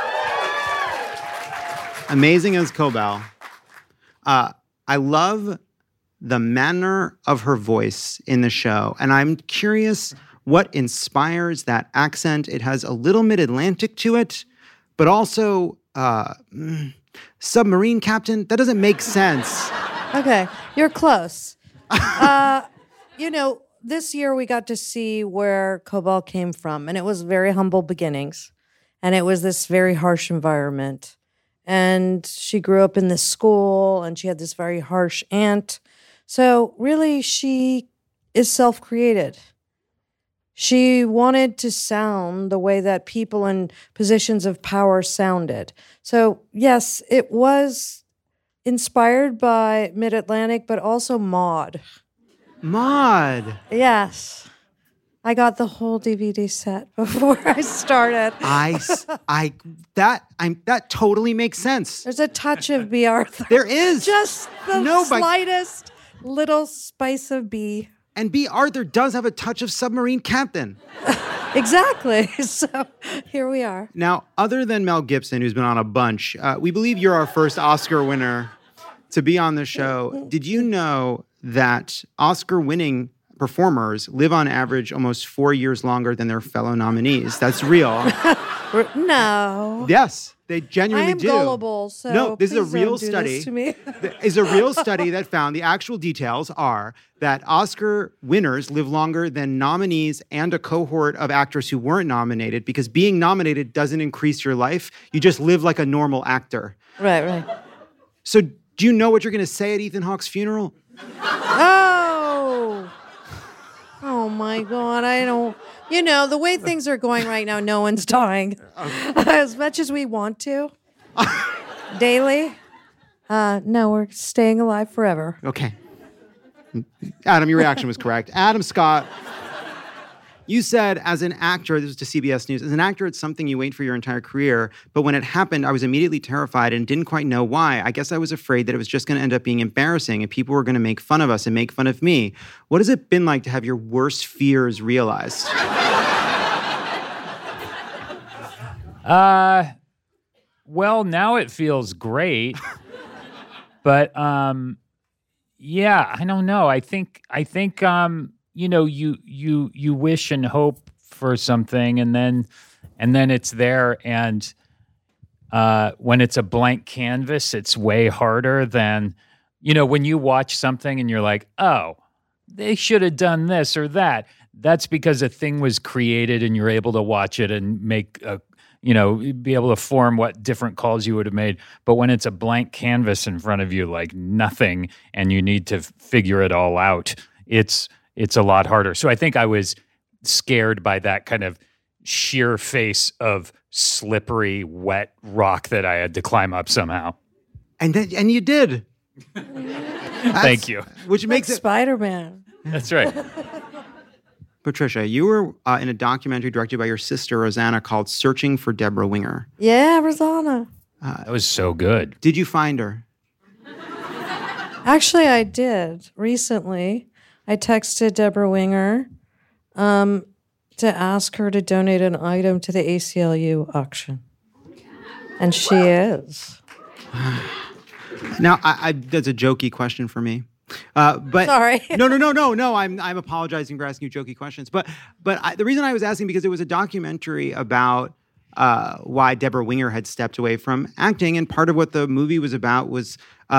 Amazing as Cobell. I love the manner of her voice in the show. And I'm curious what inspires that accent. It has a little mid-Atlantic to it, but also submarine captain. That doesn't make sense. Okay, you're close. This year we got to see where Cobell came from, and it was very humble beginnings, and it was this very harsh environment. And she grew up in this school, and she had this very harsh aunt. So really, she is self-created. She wanted to sound the way that people in positions of power sounded. So yes, it was inspired by Mid-Atlantic, but also Maude. Maude. Yes. I got the whole DVD set before I started. That totally makes sense. There's a touch of B. Arthur. There is. Just the slightest little spice of B. And B, Arthur does have a touch of submarine captain. Exactly. So here we are. Now, other than Mel Gibson, who's been on a bunch, we believe you're our first Oscar winner to be on the show. Did you know that Oscar-winning performers live on average almost 4 years longer than their fellow nominees? That's real. No. Yes, they genuinely do. I am gullible, so no, this is a please real don't do study. this to me. Is a real study that found the actual details are that Oscar winners live longer than nominees and a cohort of actors who weren't nominated, because being nominated doesn't increase your life. You just live like a normal actor. Right. So do you know what you're going to say at Ethan Hawke's funeral? Oh my God, I don't. You know, the way things are going right now, no one's dying. As much as we want to. Daily. No, we're staying alive forever. Okay. Adam, your reaction was correct. Adam Scott, you said as an actor, this was to CBS News, as an actor, it's something you wait for your entire career. But when it happened, I was immediately terrified and didn't quite know why. I guess I was afraid that it was just going to end up being embarrassing and people were going to make fun of us and make fun of me. What has it been like to have your worst fears realized? Well, now it feels great. But yeah, I don't know. I think you know, you wish and hope for something, and then it's there, and when it's a blank canvas, it's way harder than, you know, when you watch something and you're like, oh, they should have done this or that. That's because a thing was created and you're able to watch it and make a, you know, be able to form what different calls you would have made. But when it's a blank canvas in front of you, like nothing, and you need to figure it all out, it's a lot harder. So I think I was scared by that kind of sheer face of slippery, wet rock that I had to climb up somehow. And you did. Thank you. Which makes it Spider-Man. That's right. Patricia, you were in a documentary directed by your sister, Rosanna, called Searching for Deborah Winger. Yeah, Rosanna. That was so good. Did you find her? Actually, I did recently. I texted Deborah Winger to ask her to donate an item to the ACLU auction. And she is. Now, that's a jokey question for me. But sorry. No. I'm apologizing for asking you jokey questions. But the reason I was asking, because it was a documentary about why Deborah Winger had stepped away from acting, and part of what the movie was about was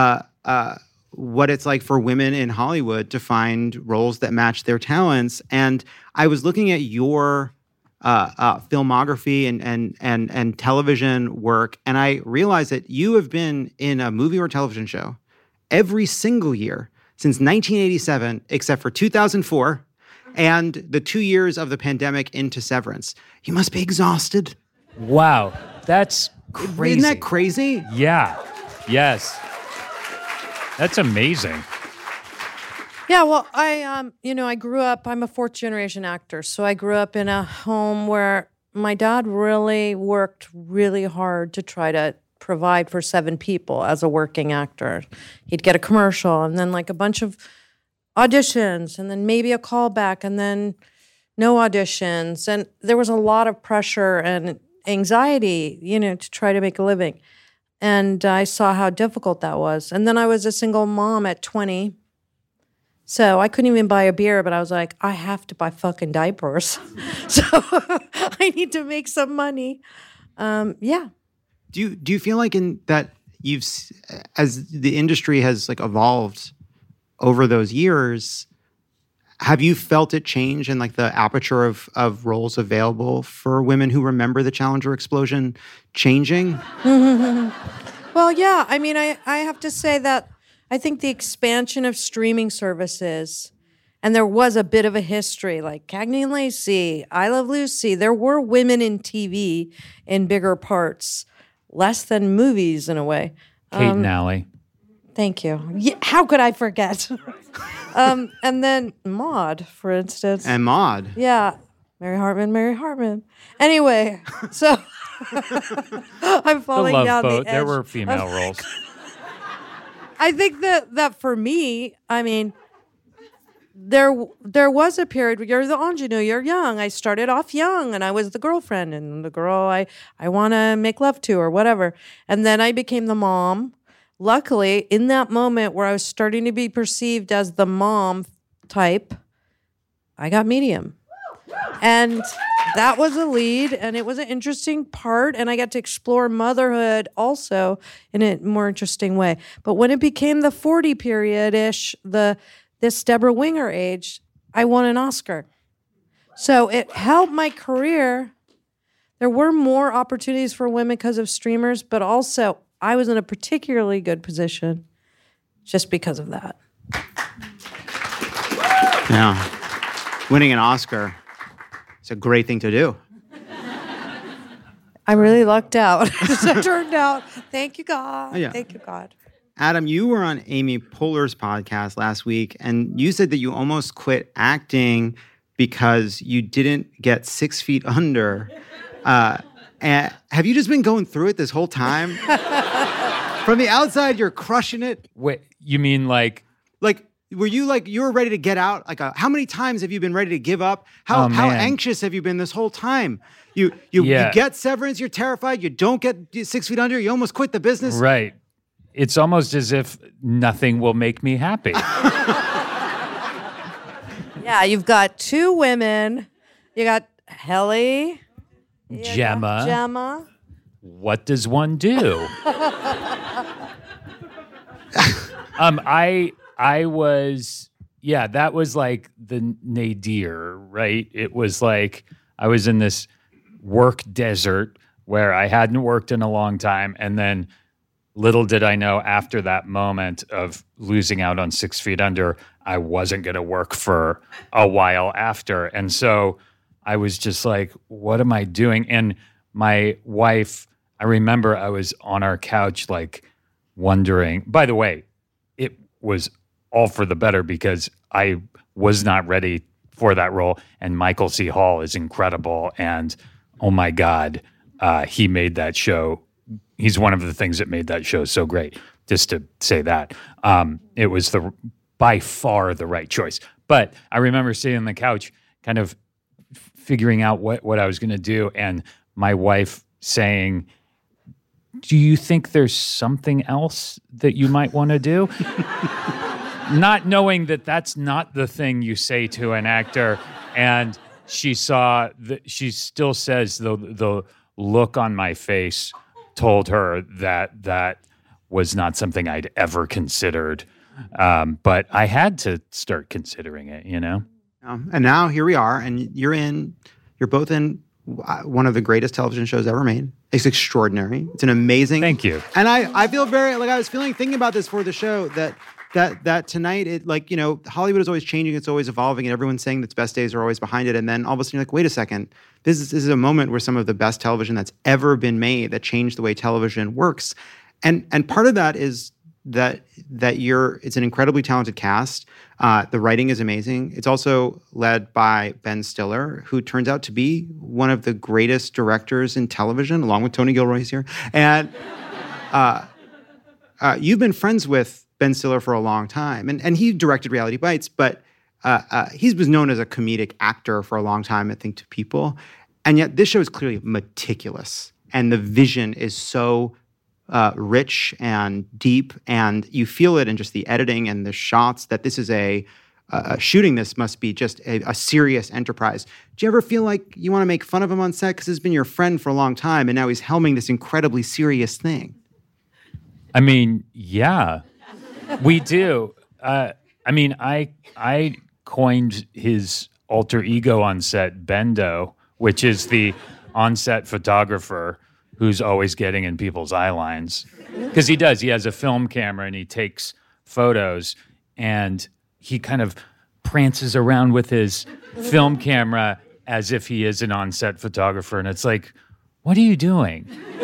what it's like for women in Hollywood to find roles that match their talents. And I was looking at your filmography and television work, and I realized that you have been in a movie or television show every single year since 1987, except for 2004 and the 2 years of the pandemic into Severance. You must be exhausted. Wow, that's crazy. Isn't that crazy? Yeah. Yes. That's amazing. Yeah, well, I grew up, I'm a fourth generation actor, so I grew up in a home where my dad really worked really hard to try to provide for 7 people as a working actor. He'd get a commercial and then like a bunch of auditions and then maybe a callback and then no auditions. And there was a lot of pressure and anxiety, to try to make a living. And I saw how difficult that was. And then I was a single mom at 20. So I couldn't even buy a beer, but I was like, I have to buy fucking diapers. So I need to make some money. Yeah. Do you feel like as the industry has like evolved over those years, have you felt it change in like the aperture of roles available for women who remember the Challenger explosion changing? Well, yeah. I mean, I have to say that I think the expansion of streaming services, and there was a bit of a history, like Cagney and Lacey, I Love Lucy. There were women in TV in bigger parts, less than movies in a way. Kate Nally. Thank you. Yeah, how could I forget? And then Maude, for instance. And Maude. Yeah. Mary Hartman. Anyway, so I'm falling the Love down Boat. the edge. There were female roles. I think that for me, I mean, there was a period where you're the ingenue, you're young. I started off young and I was the girlfriend and the girl I want to make love to or whatever. And then I became the mom. Luckily, in that moment where I was starting to be perceived as the mom type, I got medium. And that was a lead, and it was an interesting part, and I got to explore motherhood also in a more interesting way. But when it became the 40 period-ish, this Deborah Winger age, I won an Oscar. So it helped my career. There were more opportunities for women because of streamers, but also I was in a particularly good position just because of that. Yeah. Winning an Oscar is a great thing to do. I really lucked out. It turned out. Thank you, God. Oh, yeah. Thank you, God. Adam, you were on Amy Poehler's podcast last week, and you said that you almost quit acting because you didn't get 6 feet under. And have you just been going through it this whole time? From the outside, you're crushing it. Wait, you mean like were you like you were ready to get out? How many times have you been ready to give up? How anxious have you been this whole time? You get severance, you're terrified. You don't get 6 feet under. You almost quit the business. Right. It's almost as if nothing will make me happy. Yeah, you've got 2 women. You got Helly. Gemma. What does one do? I was, that was like the nadir, right? It was like I was in this work desert where I hadn't worked in a long time. And then little did I know after that moment of losing out on 6 feet under, I wasn't going to work for a while after. And so I was just like, what am I doing? And my wife, I remember I was on our couch, like wondering, by the way, it was all for the better because I was not ready for that role. And Michael C. Hall is incredible. And oh my God, he made that show. He's one of the things that made that show so great, just to say that. It was by far the right choice. But I remember sitting on the couch kind of figuring out what I was going to do. And my wife saying, do you think there's something else that you might want to do? Not knowing that that's not the thing you say to an actor. And she still says the look on my face told her that was not something I'd ever considered. But I had to start considering it, you know? And now here we are, and you're both in one of the greatest television shows ever made. It's extraordinary. It's an amazing. Thank you. And I feel very, I was thinking about this for the show that tonight, Hollywood is always changing, it's always evolving, and everyone's saying that its best days are always behind it. And then all of a sudden you're like, wait a second, this is a moment where some of the best television that's ever been made that changed the way television works. And part of that is that it's an incredibly talented cast. The writing is amazing. It's also led by Ben Stiller, who turns out to be one of the greatest directors in television, along with Tony Gilroy here. And you've been friends with Ben Stiller for a long time, and he directed Reality Bites, but he was known as a comedic actor for a long time, I think, to people. And yet this show is clearly meticulous, and the vision is so rich and deep, and you feel it in just the editing and the shots that this is shooting this must be just a serious enterprise. Do you ever feel like you want to make fun of him on set because he's been your friend for a long time, and now he's helming this incredibly serious thing? I mean, yeah. We do. I coined his alter ego on set, Bendo, which is the on-set photographer who's always getting in people's eye lines. Because he does. He has a film camera and he takes photos, and he kind of prances around with his film camera as if he is an on-set photographer. And it's like, what are you doing?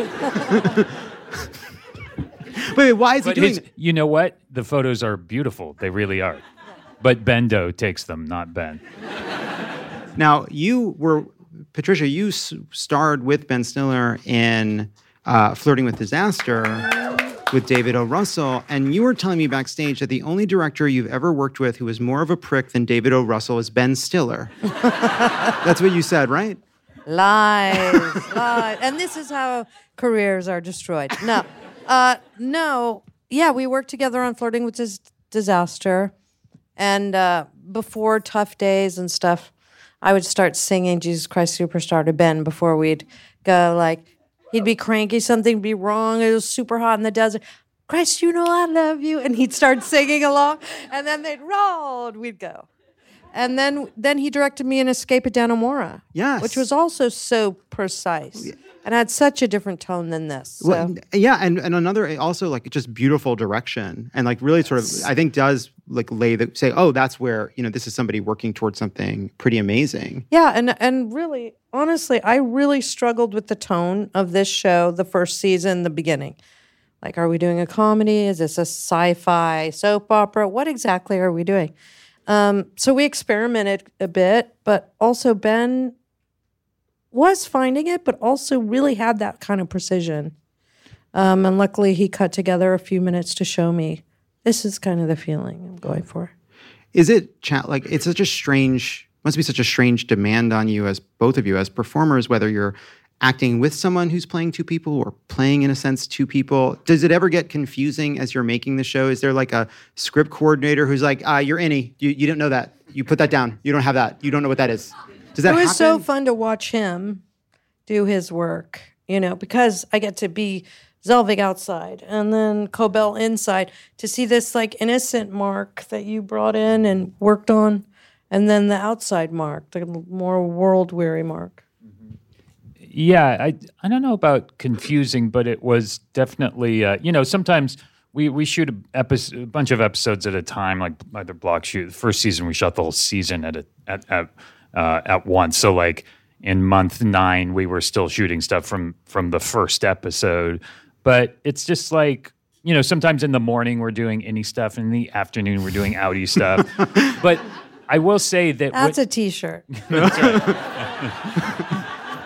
Wait, why is he doing it? You know what? The photos are beautiful. They really are. But Bendo takes them, not Ben. Now, Patricia, you starred with Ben Stiller in Flirting with Disaster. with David O. Russell. And you were telling me backstage that the only director you've ever worked with who was more of a prick than David O. Russell is Ben Stiller. That's what you said, right? Lies. And this is how careers are destroyed. No. Yeah, we worked together on Flirting with Disaster. And before Tough Days and stuff, I would start singing Jesus Christ Superstar to Ben before we'd go, like, he'd be cranky, something would be wrong, it was super hot in the desert. Christ, you know I love you. And he'd start singing along, and then they'd roll, and we'd go. And then he directed me in Escape at Dannemora. Yes. Which was also so precise. And had such a different tone than this. So. Well, yeah, and another also like just beautiful direction and like really sort of I think does like say, oh, that's where, this is somebody working towards something pretty amazing. Yeah, and really, honestly, I really struggled with the tone of this show, the first season, the beginning. Like, are we doing a comedy? Is this a sci-fi soap opera? What exactly are we doing? So we experimented a bit, but also Ben was finding it, but also really had that kind of precision. And luckily he cut together a few minutes to show me, this is kind of the feeling I'm going for. Is it, like, it's such a strange, must be such a strange demand on you as both of you as performers, whether you're acting with someone who's playing two people or playing, in a sense, two people. Does it ever get confusing as you're making the show? Is there like a script coordinator who's like, you're innie, you don't know that. You put that down. You don't have that. You don't know what that is. Does that happen? It was so fun to watch him do his work, because I get to be Zellwig outside and then Cobell inside to see this like innocent Mark that you brought in and worked on, and then the outside Mark, the more world-weary Mark. Yeah, I don't know about confusing, but it was definitely, sometimes we shoot a bunch of episodes at a time, like either block shoot. The first season, we shot the whole season at once. So like in month 9, we were still shooting stuff from the first episode. But it's just like, sometimes in the morning we're doing innie stuff, and in the afternoon we're doing outie stuff. But I will say that... That's a T-shirt. That's right.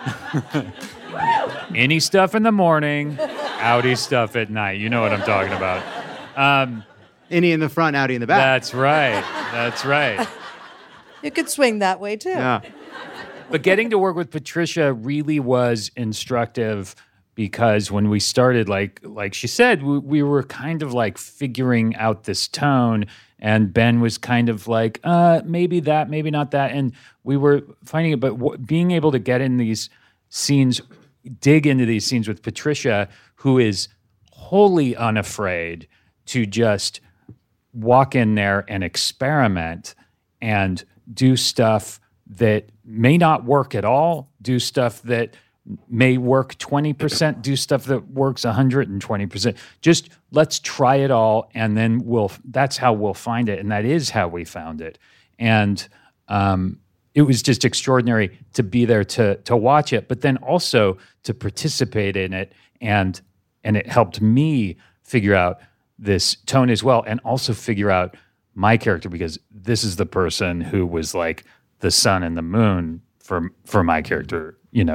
Innie stuff in the morning, outie stuff at night. You know what I'm talking about. Innie in the front, outie in the back. That's right. You could swing that way, too. Yeah. But getting to work with Patricia really was instructive because when we started, like she said, we were kind of like figuring out this tone, and Ben was kind of like, maybe that, maybe not that. And we were finding it, but being able to get in these scenes, dig into these scenes with Patricia, who is wholly unafraid to just walk in there and experiment and do stuff that may not work at all, do stuff that may work 20%, do stuff that works 120%. Just let's try it all, and then that's how we'll find it, and that is how we found it. And it was just extraordinary to be there to watch it, but then also to participate in it, and it helped me figure out this tone as well, and also figure out my character, because this is the person who was like the sun and the moon for my character,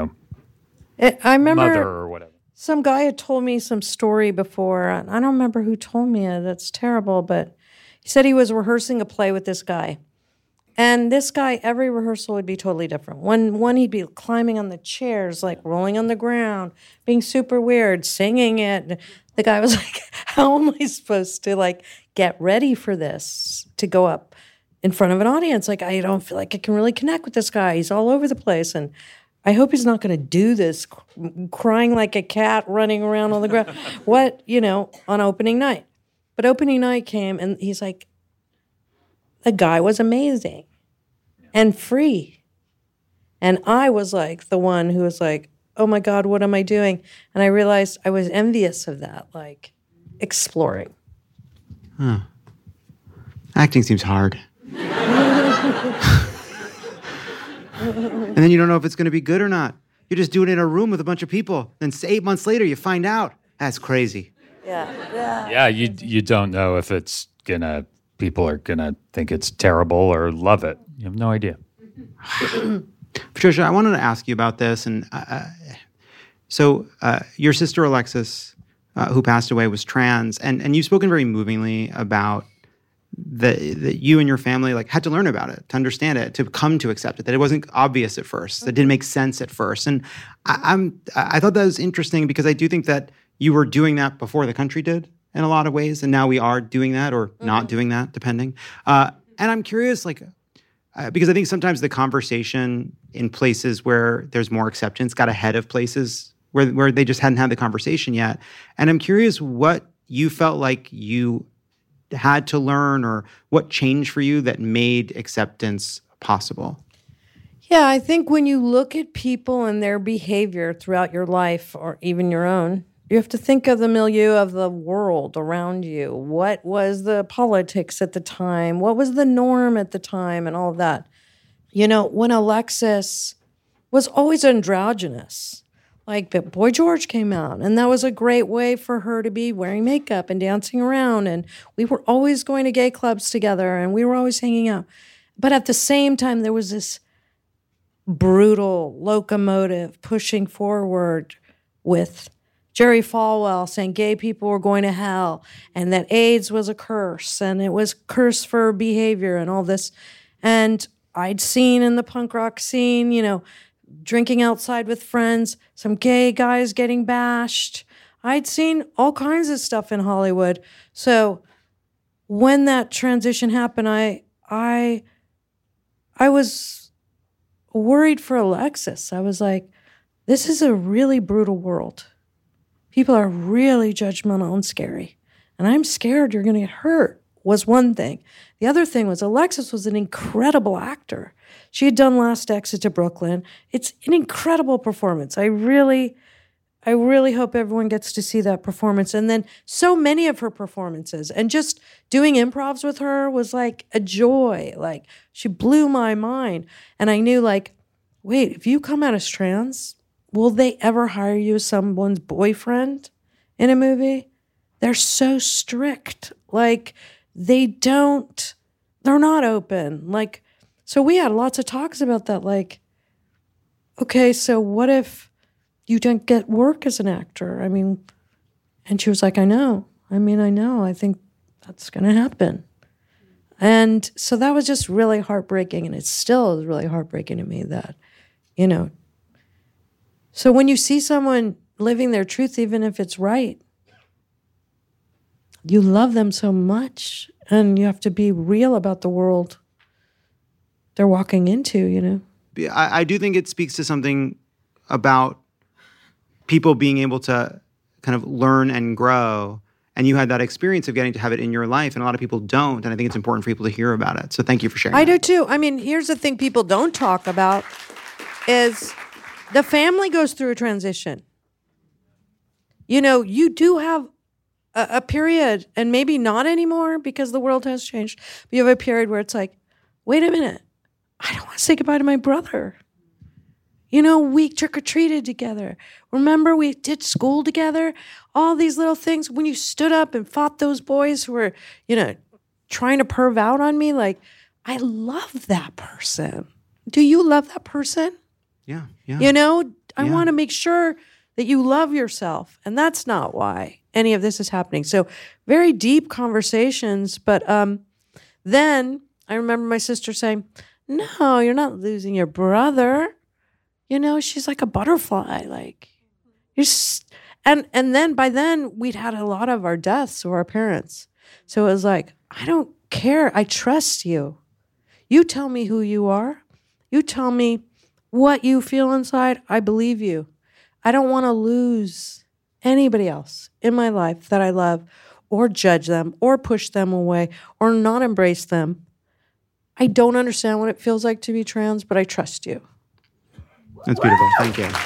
I remember mother or whatever. Some guy had told me some story before. I don't remember who told me it. That's terrible, but he said he was rehearsing a play with this guy. And this guy, every rehearsal would be totally different. One he'd be climbing on the chairs, like rolling on the ground, being super weird, singing it. The guy was like, how am I supposed to like get ready for this, to go up in front of an audience? Like, I don't feel like I can really connect with this guy. He's all over the place. And I hope he's not going to do this, crying like a cat, running around on the ground. What, on opening night. But opening night came, and he's like, the guy was amazing and free. And I was like the one who was like, oh my God, what am I doing? And I realized I was envious of that, like exploring. Huh. Acting seems hard. And then you don't know if it's going to be good or not. You're just doing it in a room with a bunch of people. Then 8 months later, you find out. That's crazy. Yeah, you don't know if it's people are gonna think it's terrible or love it. You have no idea. Patricia, I wanted to ask you about this. And so your sister Alexis who passed away was trans, and you've spoken very movingly about that you and your family like had to learn about it, to understand it, to come to accept it, that it wasn't obvious at first, that didn't make sense at first. And I thought that was interesting because I do think that you were doing that before the country did in a lot of ways, and now we are doing that or not doing that, depending. And I'm curious, because I think sometimes the conversation in places where there's more acceptance got ahead of places where they just hadn't had the conversation yet. And I'm curious what you felt like you had to learn or what changed for you that made acceptance possible. Yeah, I think when you look at people and their behavior throughout your life or even your own, you have to think of the milieu of the world around you. What was the politics at the time? What was the norm at the time and all of that? You know, when Alexis was always androgynous, like Boy George came out, and that was a great way for her to be wearing makeup and dancing around, and we were always going to gay clubs together, and we were always hanging out. But at the same time, there was this brutal locomotive pushing forward with Jerry Falwell saying gay people were going to hell and that AIDS was a curse and it was curse for behavior and all this. And I'd seen in the punk rock scene, you know, drinking outside with friends, some gay guys getting bashed. I'd seen all kinds of stuff in Hollywood. So when that transition happened, I was worried for Alexis. I was like, this is a really brutal world. People are really judgmental and scary. And I'm scared you're going to get hurt, was one thing. The other thing was Alexis was an incredible actor. She had done Last Exit to Brooklyn. It's an incredible performance. I really hope everyone gets to see that performance. And then so many of her performances. And just doing improvs with her was like a joy. Like, she blew my mind. And I knew, like, wait, if you come out as trans, will they ever hire you as someone's boyfriend in a movie? They're so strict. Like, they're not open. Like, so we had lots of talks about that. Like, okay, so what if you don't get work as an actor? I mean, and she was like, I know. I think that's going to happen. And so that was just really heartbreaking. And it still is really heartbreaking to me that, you know. So when you see someone living their truth, even if it's right, you love them so much. And you have to be real about the world they're walking into, you know. I do think it speaks to something about people being able to kind of learn and grow. And you had that experience of getting to have it in your life, and a lot of people don't. And I think it's important for people to hear about it. So thank you for sharing. I do too. I mean, here's the thing people don't talk about is the family goes through a transition. You know, you do have a period, and maybe not anymore because the world has changed, but you have a period where it's like, wait a minute, I don't want to say goodbye to my brother. You know, we trick-or-treated together. Remember, we did school together? All these little things. When you stood up and fought those boys who were, you know, trying to perv out on me, like, I love that person. Do you love that person? Yeah. You know, I want to make sure that you love yourself. And that's not why any of this is happening. So very deep conversations. But then I remember my sister saying, no, you're not losing your brother. You know, she's like a butterfly. Like, and then by then we'd had a lot of our deaths of our parents. So it was like, I don't care. I trust you. You tell me who you are. You tell me what you feel inside. I believe you. I don't want to lose anybody else in my life that I love, or judge them, or push them away, or not embrace them. I don't understand what it feels like to be trans, but I trust you. That's beautiful. Thank you.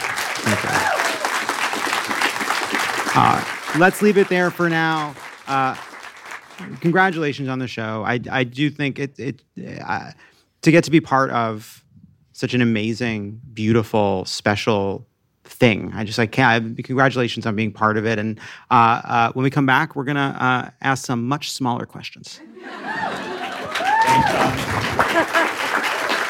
Let's leave it there for now. Congratulations on the show. I do think to get to be part of such an amazing, beautiful, special thing. Congratulations on being part of it. And when we come back, we're going to ask some much smaller questions.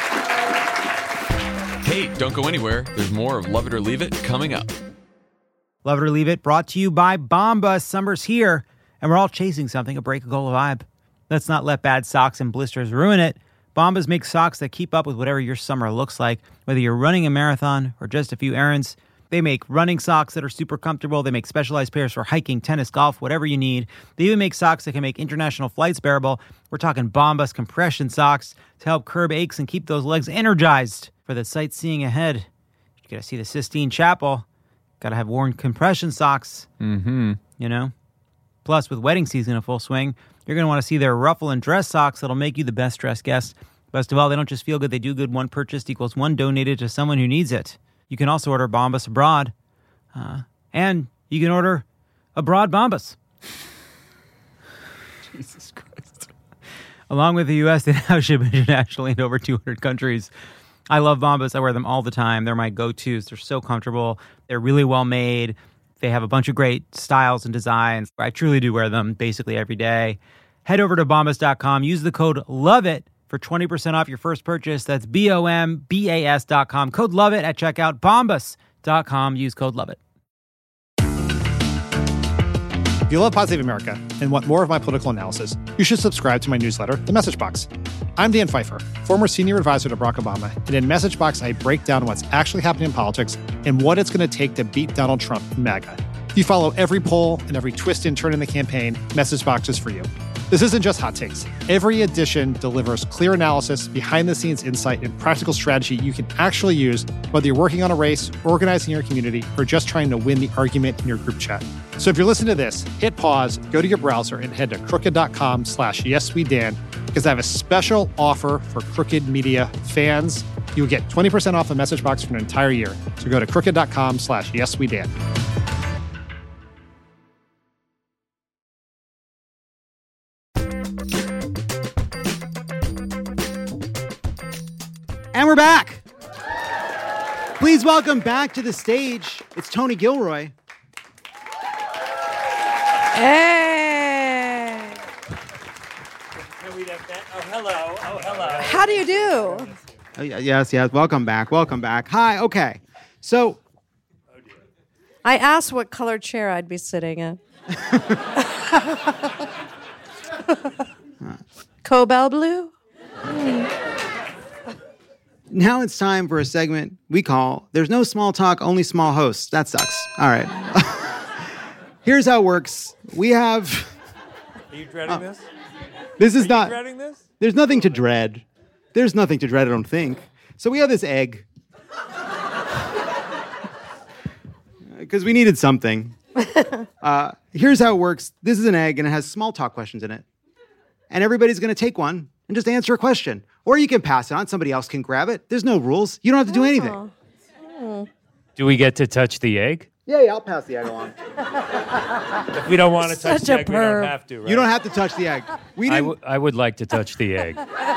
Hey, don't go anywhere. There's more of Love It or Leave It coming up. Love It or Leave It, brought to you by Bombas. Summer's here, and we're all chasing something, a break-a-cola vibe. Let's not let bad socks and blisters ruin it. Bombas make socks that keep up with whatever your summer looks like, whether you're running a marathon or just a few errands. They make running socks that are super comfortable. They make specialized pairs for hiking, tennis, golf, whatever you need. They even make socks that can make international flights bearable. We're talking Bombas compression socks to help curb aches and keep those legs energized for the sightseeing ahead. You got to see the Sistine Chapel. Got to have worn compression socks, you know? Plus, with wedding season in full swing, you're going to want to see their ruffle and dress socks that'll make you the best dressed guest. Best of all, they don't just feel good, they do good. One purchased equals one donated to someone who needs it. You can also order Bombas abroad. And you can order abroad Bombas. Jesus Christ. Along with the U.S., they now ship internationally in over 200 countries. I love Bombas. I wear them all the time. They're my go-tos. They're so comfortable. They're really well made. They have a bunch of great styles and designs. I truly do wear them basically every day. Head over to bombas.com. Use the code LOVEIT for 20% off your first purchase. That's BOMBAS.com. Code LOVEIT at checkout. Bombas.com. Use code LOVEIT. If you love Pod Save America and want more of my political analysis, you should subscribe to my newsletter, The Message Box. I'm Dan Pfeiffer, former senior advisor to Barack Obama, and in Message Box, I break down what's actually happening in politics and what it's going to take to beat Donald Trump and MAGA. If you follow every poll and every twist and turn in the campaign, Message Box is for you. This isn't just hot takes. Every edition delivers clear analysis, behind-the-scenes insight, and practical strategy you can actually use, whether you're working on a race, organizing your community, or just trying to win the argument in your group chat. So if you're listening to this, hit pause, go to your browser, and head to crooked.com/YesWeDan, because I have a special offer for Crooked Media fans. You'll get 20% off the Message Box for an entire year. So go to crooked.com/YesWeDan. And we're back. Please welcome back to the stage. It's Tony Gilroy. Hey. Oh, hello. Oh, hello. How do you do? Oh, yes. Welcome back. Hi. Okay. So I asked what color chair I'd be sitting in. Cobalt blue? now it's time for a segment we call There's No Small Talk, Only Small Hosts. That sucks. All right. Here's how it works. We have... Are you dreading this? This is Are not... you dreading this? There's nothing to dread. There's nothing to dread, I don't think. So we have this egg. Because we needed something. Here's how it works. This is an egg, and it has small talk questions in it. And everybody's going to take one and just answer a question. Or you can pass it on. Somebody else can grab it. There's no rules. You don't have to do anything. Do we get to touch the egg? Yeah, I'll pass the egg along. If we don't want to touch the egg, we don't have to, right? You don't have to touch the egg. I would like to touch the egg.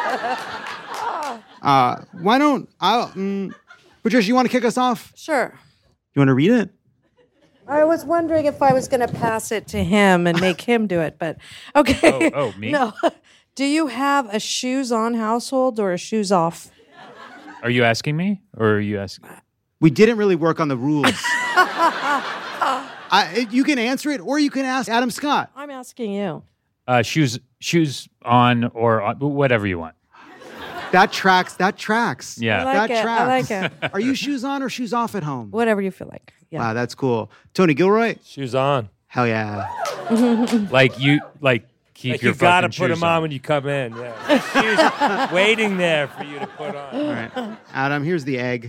Why don't Patricia, you want to kick us off? Sure. You want to read it? I was wondering if I was going to pass it to him and make him do it, but okay. Oh, me? No. Do you have a shoes on household or a shoes off? Are you asking me, or are you asking? We didn't really work on the rules. You can answer it, or you can ask Adam Scott. I'm asking you. Shoes on or on, whatever you want. That tracks. Yeah. I like it. I like it. Are you shoes on or shoes off at home? Whatever you feel like. Yeah. Wow, that's cool. Tony Gilroy? Shoes on. Hell yeah. Keep like your you fucking gotta shoes put them on when you come in. Yeah. Shoes waiting there for you to put on. All right. Adam, here's the egg.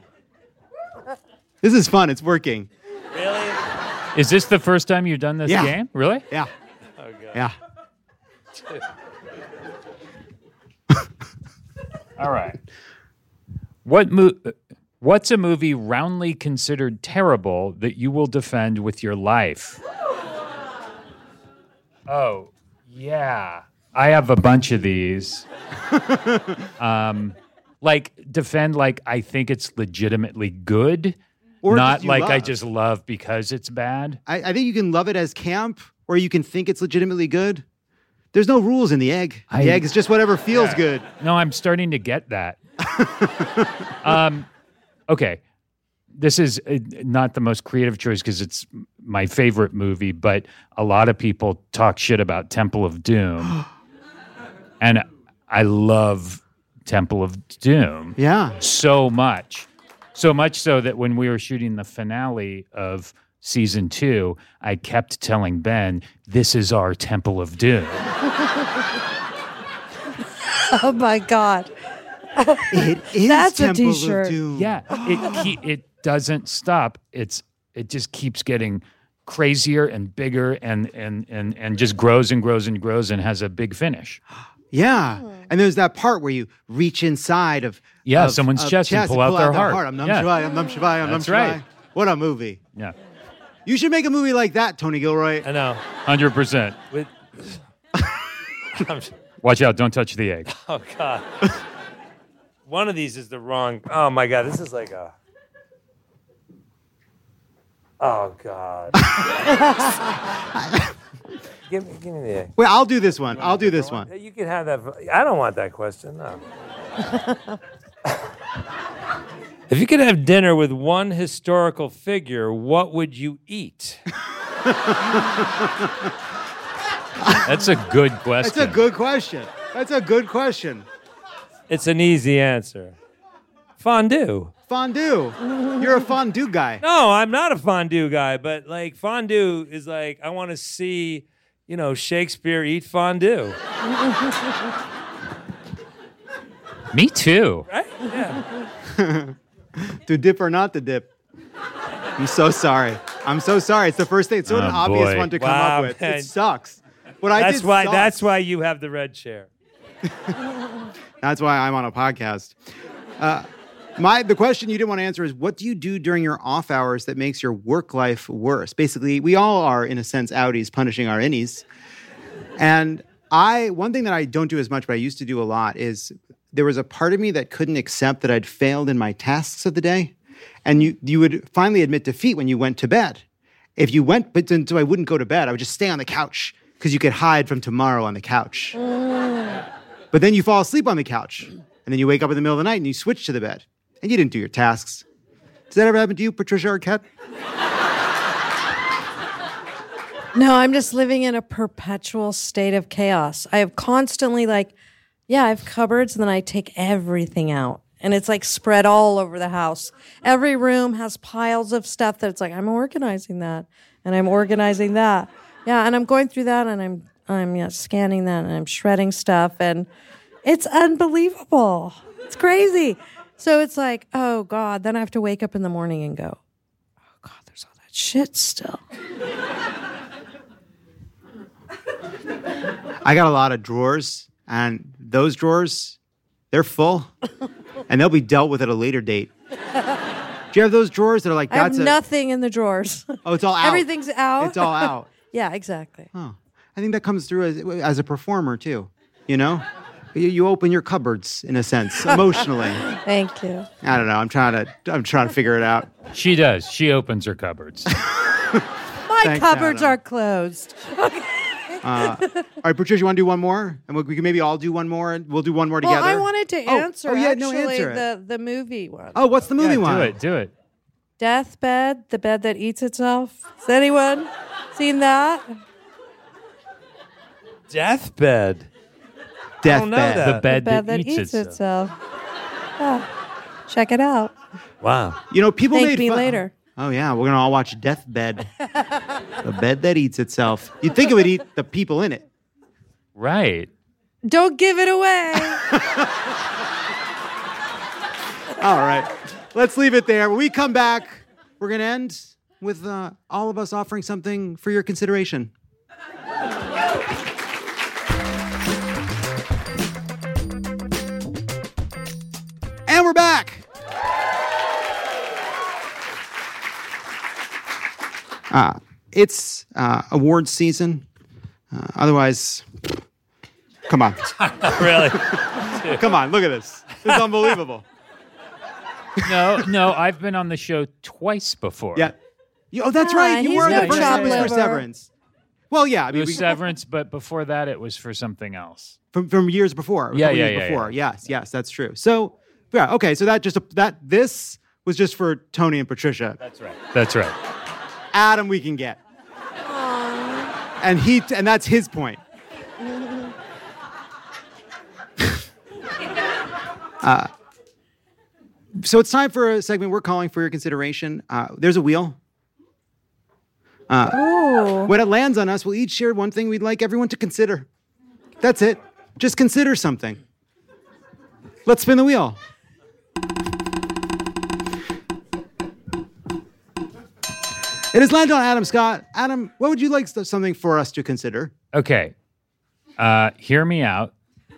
This is fun. It's working. Really? Is this the first time you've done this game? Really? Yeah. Oh, God. Yeah. All right. What's a movie roundly considered terrible that you will defend with your life? Oh, yeah. I have a bunch of these. Defend like I think it's legitimately good, or not like love. I just love because it's bad. I think you can love it as camp, or you can think it's legitimately good. There's no rules in the egg. The egg is just whatever feels good. No, I'm starting to get that. Okay. this is not the most creative choice because it's my favorite movie, but a lot of people talk shit about Temple of Doom. And I love Temple of Doom. Yeah. So much. So much so that when we were shooting the finale of season 2, I kept telling Ben, this is our Temple of Doom. Oh my God. It is That's Temple a of t-shirt. Doom. Yeah, it doesn't stop. It just keeps getting crazier and bigger and just grows and grows and grows and has a big finish. Yeah. And there's that part where you reach inside of someone's chest and pull out their heart. I'm Nam Yeah. Shivaya, I'm Nam Shivaya, I'm Nam That's Shivaya. right. What a movie. Yeah. You should make a movie like that, Tony Gilroy. I know. 100%. Watch out, don't touch the egg. Oh, God. One of these is the wrong. Oh, my God. This is like a. Oh, God. give me the egg. Wait, I'll do this one. I'll do this one. You can have that. I don't want that question. No. If you could have dinner with one historical figure, what would you eat? That's a good question. That's a good question. That's a good question. It's an easy answer. Fondue. Fondue. You're a fondue guy. No, I'm not a fondue guy, but like fondue is like, I want to see, Shakespeare eat fondue. Me too. Right? Yeah. To dip or not to dip. I'm so sorry. I'm so sorry. It's the first thing. It's an obvious one to come up with. Man. It sucks. What I did sucks. That's why you have the red chair. That's why I'm on a podcast. The question you didn't want to answer is, what do you do during your off hours that makes your work life worse? Basically, we all are, in a sense, outies punishing our innies. And one thing that I don't do as much, but I used to do a lot, is there was a part of me that couldn't accept that I'd failed in my tasks of the day. And you would finally admit defeat when you went to bed. If you went, but so I wouldn't go to bed, I would just stay on the couch because you could hide from tomorrow on the couch. But then you fall asleep on the couch. And then you wake up in the middle of the night and you switch to the bed. And you didn't do your tasks. Does that ever happen to you, Patricia Arquette? No, I'm just living in a perpetual state of chaos. I have constantly I have cupboards and then I take everything out. And it's like spread all over the house. Every room has piles of stuff that it's like, I'm organizing that. And I'm organizing that. Yeah, and I'm going through that and I'm scanning that and I'm shredding stuff. And it's unbelievable. It's crazy. So it's like, oh, God. Then I have to wake up in the morning and go, oh, God, there's all that shit still. I got a lot of drawers, and those drawers, they're full, and they'll be dealt with at a later date. Do you have those drawers that are like, I have nothing in the drawers. Oh, it's all out. Everything's out. It's all out. Yeah, exactly. Oh, I think that comes through as a performer, too, You open your cupboards, in a sense, emotionally. Thank you. I don't know. I'm trying to figure it out. She does. She opens her cupboards. My Thanks, cupboards Adam. are closed. Okay. All right, Patricia, you want to do one more? And we can maybe all do one more, and we'll do one more together. Well, I wanted to answer answer it. the movie one. Oh, what's the movie one? Do it. Deathbed, the bed that eats itself. Has anyone seen that? Deathbed. Deathbed. don't know that. The bed that that eats itself. Yeah. Check it out. Wow. People Thank made me fun. later. Oh, yeah. We're going to all watch Deathbed. The bed that eats itself. You'd think it would eat the people in it. Right. Don't give it away. All right. Let's leave it there. When we come back, we're going to end with all of us offering something for your consideration. And we're back. It's awards season. Otherwise, come on. Really? Come on, look at this. This is unbelievable. No, I've been on the show twice before. Yeah. Oh, that's right. You he's were no the first time was for liver. Severance. Well, yeah. I It mean, was Severance, but before that, it was for something else. from years before. Yeah, years yeah, before. yeah. Yes, that's true. So, yeah, okay. So this was just for Tony and Patricia. That's right. That's right. Adam we can get. And that's his point. So it's time for a segment we're calling For Your Consideration. There's a wheel. When it lands on us, we'll each share one thing we'd like everyone to consider. That's it. Just consider something. Let's spin the wheel. It has landed on Adam Scott. Adam, what would you like something for us to consider? Okay. Hear me out.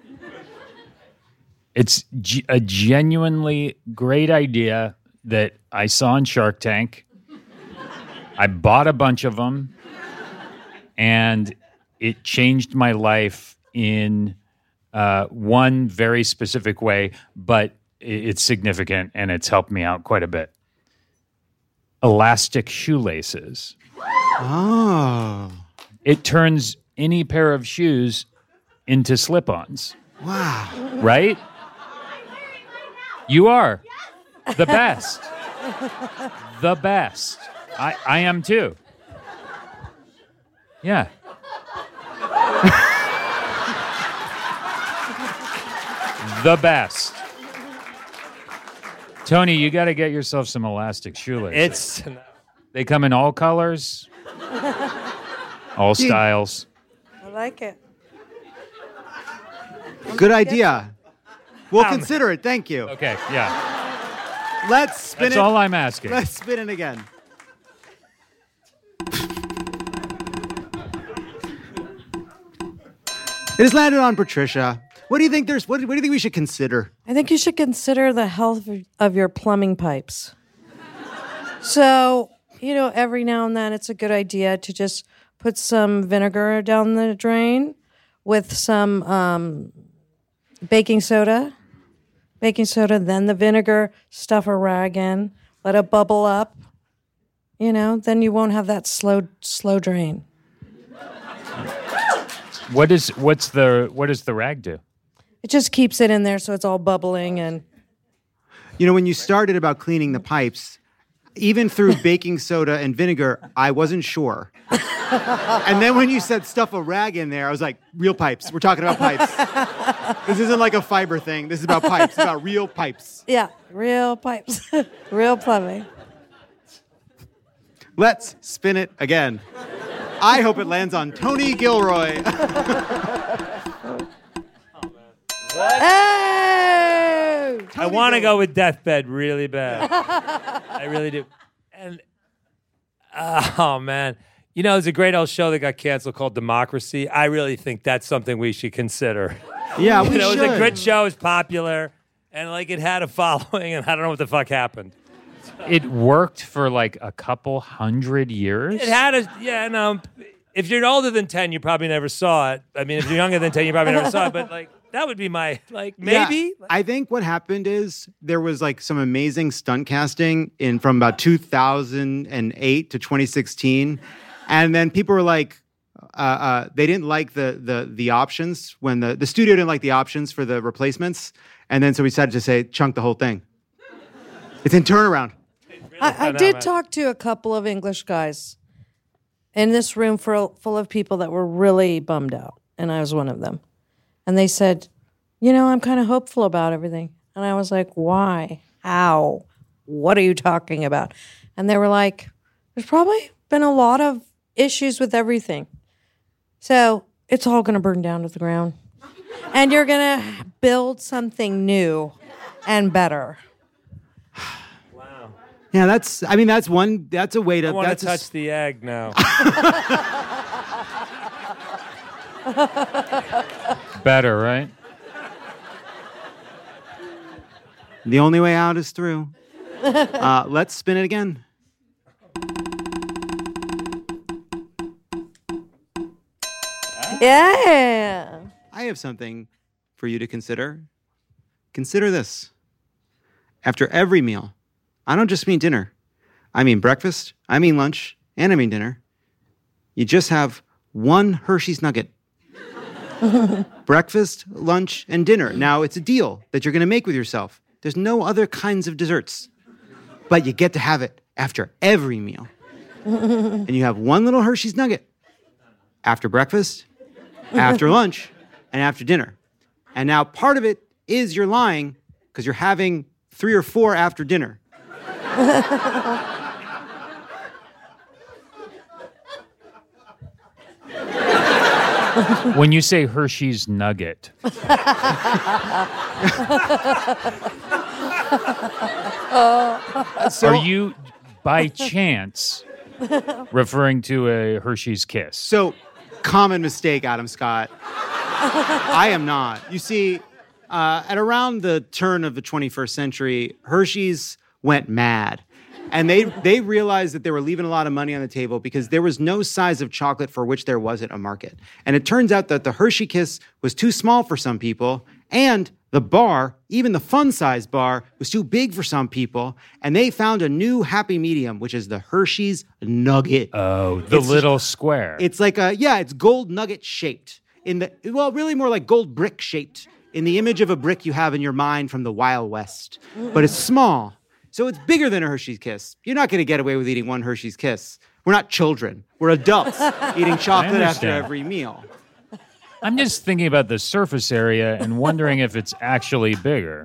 It's a genuinely great idea that I saw on Shark Tank. I bought a bunch of them, and it changed my life in one very specific way, but it's significant, and it's helped me out quite a bit. Elastic shoelaces. Oh. It turns any pair of shoes into slip-ons. Wow. Right? You are the best. The best. I am too. Yeah. The best. Tony, you got to get yourself some elastic shoelaces. They come in all colors, all styles. I like it. Good idea. We'll consider it. Thank you. Okay, yeah. Let's spin it. That's all I'm asking. Let's spin it again. It has landed on Patricia. What do you think what do you think we should consider? I think you should consider the health of your plumbing pipes. So, every now and then it's a good idea to just put some vinegar down the drain with some baking soda, then the vinegar, stuff a rag in, let it bubble up. Then you won't have that slow drain. What does the rag do? It just keeps it in there so it's all bubbling and. When you started about cleaning the pipes, even through baking soda and vinegar, I wasn't sure. And then when you said stuff a rag in there, I was like, real pipes. We're talking about pipes. This isn't like a fiber thing. This is about pipes. It's about real pipes. Yeah, real pipes. Real plumbing. Let's spin it again. I hope it lands on Tony Gilroy. Hey! I want to go with Deathbed really bad. I really do. And, oh, man. There's a great old show that got canceled called Democracy. I really think that's something we should consider. Yeah, we should. It was a good show. It was popular. And, it had a following, and I don't know what the fuck happened. It worked for, a couple hundred years? It had if you're older than 10, you probably never saw it. I mean, if you're younger than 10, you probably never saw it. But, that would be my, maybe. Yeah, I think what happened is there was some amazing stunt casting from about 2008 to 2016. And then people were they didn't like the options when the studio didn't like the options for the replacements. And then so we decided to say, chunk the whole thing. It's in turnaround. I did talk to a couple of English guys in this room full of people that were really bummed out. And I was one of them. And they said, I'm kind of hopeful about everything. And I was like, why? How? What are you talking about? And they were like, there's probably been a lot of issues with everything. So it's all going to burn down to the ground. And you're going to build something new and better. Wow. Yeah, that's a way to. I want to touch the egg now. Better, right? The only way out is through. Let's spin it again. Yeah. I have something for you to consider. Consider this. After every meal, I don't just mean dinner. I mean breakfast, I mean lunch, and I mean dinner. You just have one Hershey's Nugget. Breakfast, lunch, and dinner. Now, it's a deal that you're going to make with yourself. There's no other kinds of desserts. but you get to have it after every meal. And you have one little Hershey's nugget after breakfast, after lunch, and after dinner. And now part of it is you're lying because you're having 3 or 4 after dinner. When you say Hershey's Nugget, are you, by chance, referring to a Hershey's Kiss? So, common mistake, Adam Scott. I am not. You see, at around the turn of the 21st century, Hershey's went mad. And they realized that they were leaving a lot of money on the table because there was no size of chocolate for which there wasn't a market. And it turns out that the Hershey Kiss was too small for some people, and the bar, even the fun-size bar, was too big for some people. And they found a new happy medium, which is the Hershey's Nugget. Oh, the little square. It's like it's gold nugget shaped. Really more like gold brick shaped in the image of a brick you have in your mind from the Wild West. But it's small. So it's bigger than a Hershey's Kiss. You're not going to get away with eating one Hershey's Kiss. We're not children. We're adults eating chocolate after every meal. I'm just thinking about the surface area and wondering if it's actually bigger.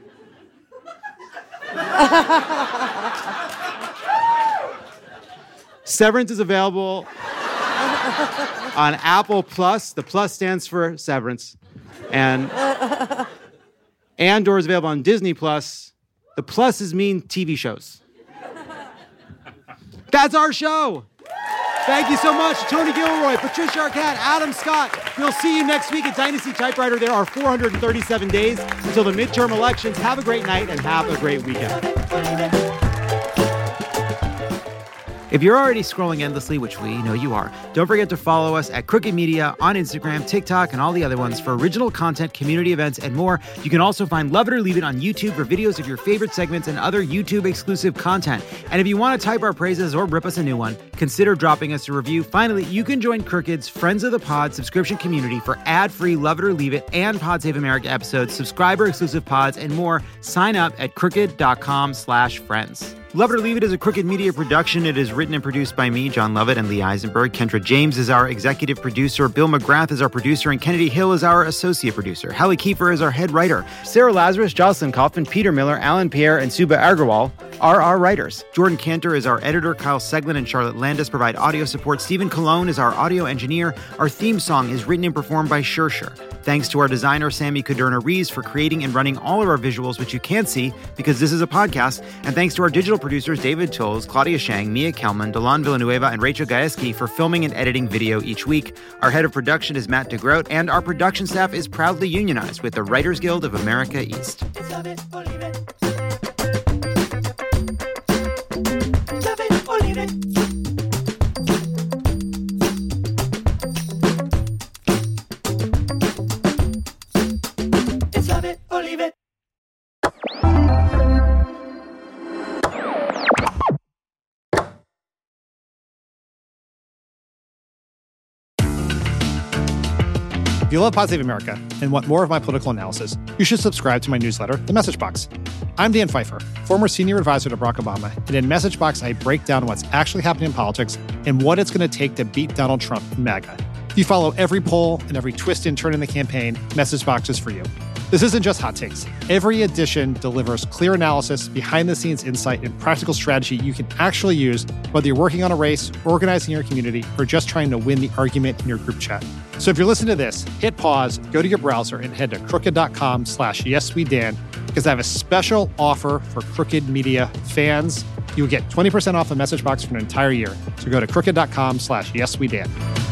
Severance is available on Apple Plus. The Plus stands for Severance. And Andor is available on Disney Plus. The pluses mean TV shows. That's our show. Thank you so much, Tony Gilroy, Patricia Arquette, Adam Scott. We'll see you next week at Dynasty Typewriter. There are 437 days until the midterm elections. Have a great night and have a great weekend. If you're already scrolling endlessly, which we know you are, don't forget to follow us at Crooked Media on Instagram, TikTok, and all the other ones for original content, community events, and more. You can also find Love It or Leave It on YouTube for videos of your favorite segments and other YouTube-exclusive content. And if you want to type our praises or rip us a new one, consider dropping us a review. Finally, you can join Crooked's Friends of the Pod subscription community for ad-free Love It or Leave It and Pod Save America episodes, subscriber-exclusive pods, and more. Sign up at crooked.com/friends. Love It or Leave It is a Crooked Media production. It is written and produced by me, John Lovett, and Lee Eisenberg. Kendra James is our executive producer. Bill McGrath is our producer, and Kennedy Hill is our associate producer. Hallie Kiefer is our head writer. Sarah Lazarus, Jocelyn Kaufman, Peter Miller, Alan Pierre, and Suba Agarwal are our writers. Jordan Cantor is our editor. Kyle Seglin and Charlotte Landis provide audio support. Stephen Colon is our audio engineer. Our theme song is written and performed by Shersher. Thanks to our designer, Sammy Caderna-Rees, for creating and running all of our visuals, which you can't see because this is a podcast. And thanks to our digital producers, David Tolles, Claudia Shang, Mia Kelman, Delon Villanueva, and Rachel Gaeski for filming and editing video each week. Our head of production is Matt DeGroat, and our production staff is proudly unionized with the Writers Guild of America East. Love it or leave it. Love it or leave it. It's love it or leave it. If you love Pod Save America and want more of my political analysis, you should subscribe to my newsletter, The Message Box. I'm Dan Pfeiffer, former senior advisor to Barack Obama, and in Message Box, I break down what's actually happening in politics and what it's going to take to beat Donald Trump and MAGA. If you follow every poll and every twist and turn in the campaign, Message Box is for you. This isn't just hot takes. Every edition delivers clear analysis, behind-the-scenes insight, and practical strategy you can actually use, whether you're working on a race, organizing your community, or just trying to win the argument in your group chat. So if you're listening to this, hit pause, go to your browser, and head to crooked.com/yeswedan, because I have a special offer for Crooked Media fans. You'll get 20% off a Message Box for an entire year. So go to crooked.com/yeswedan.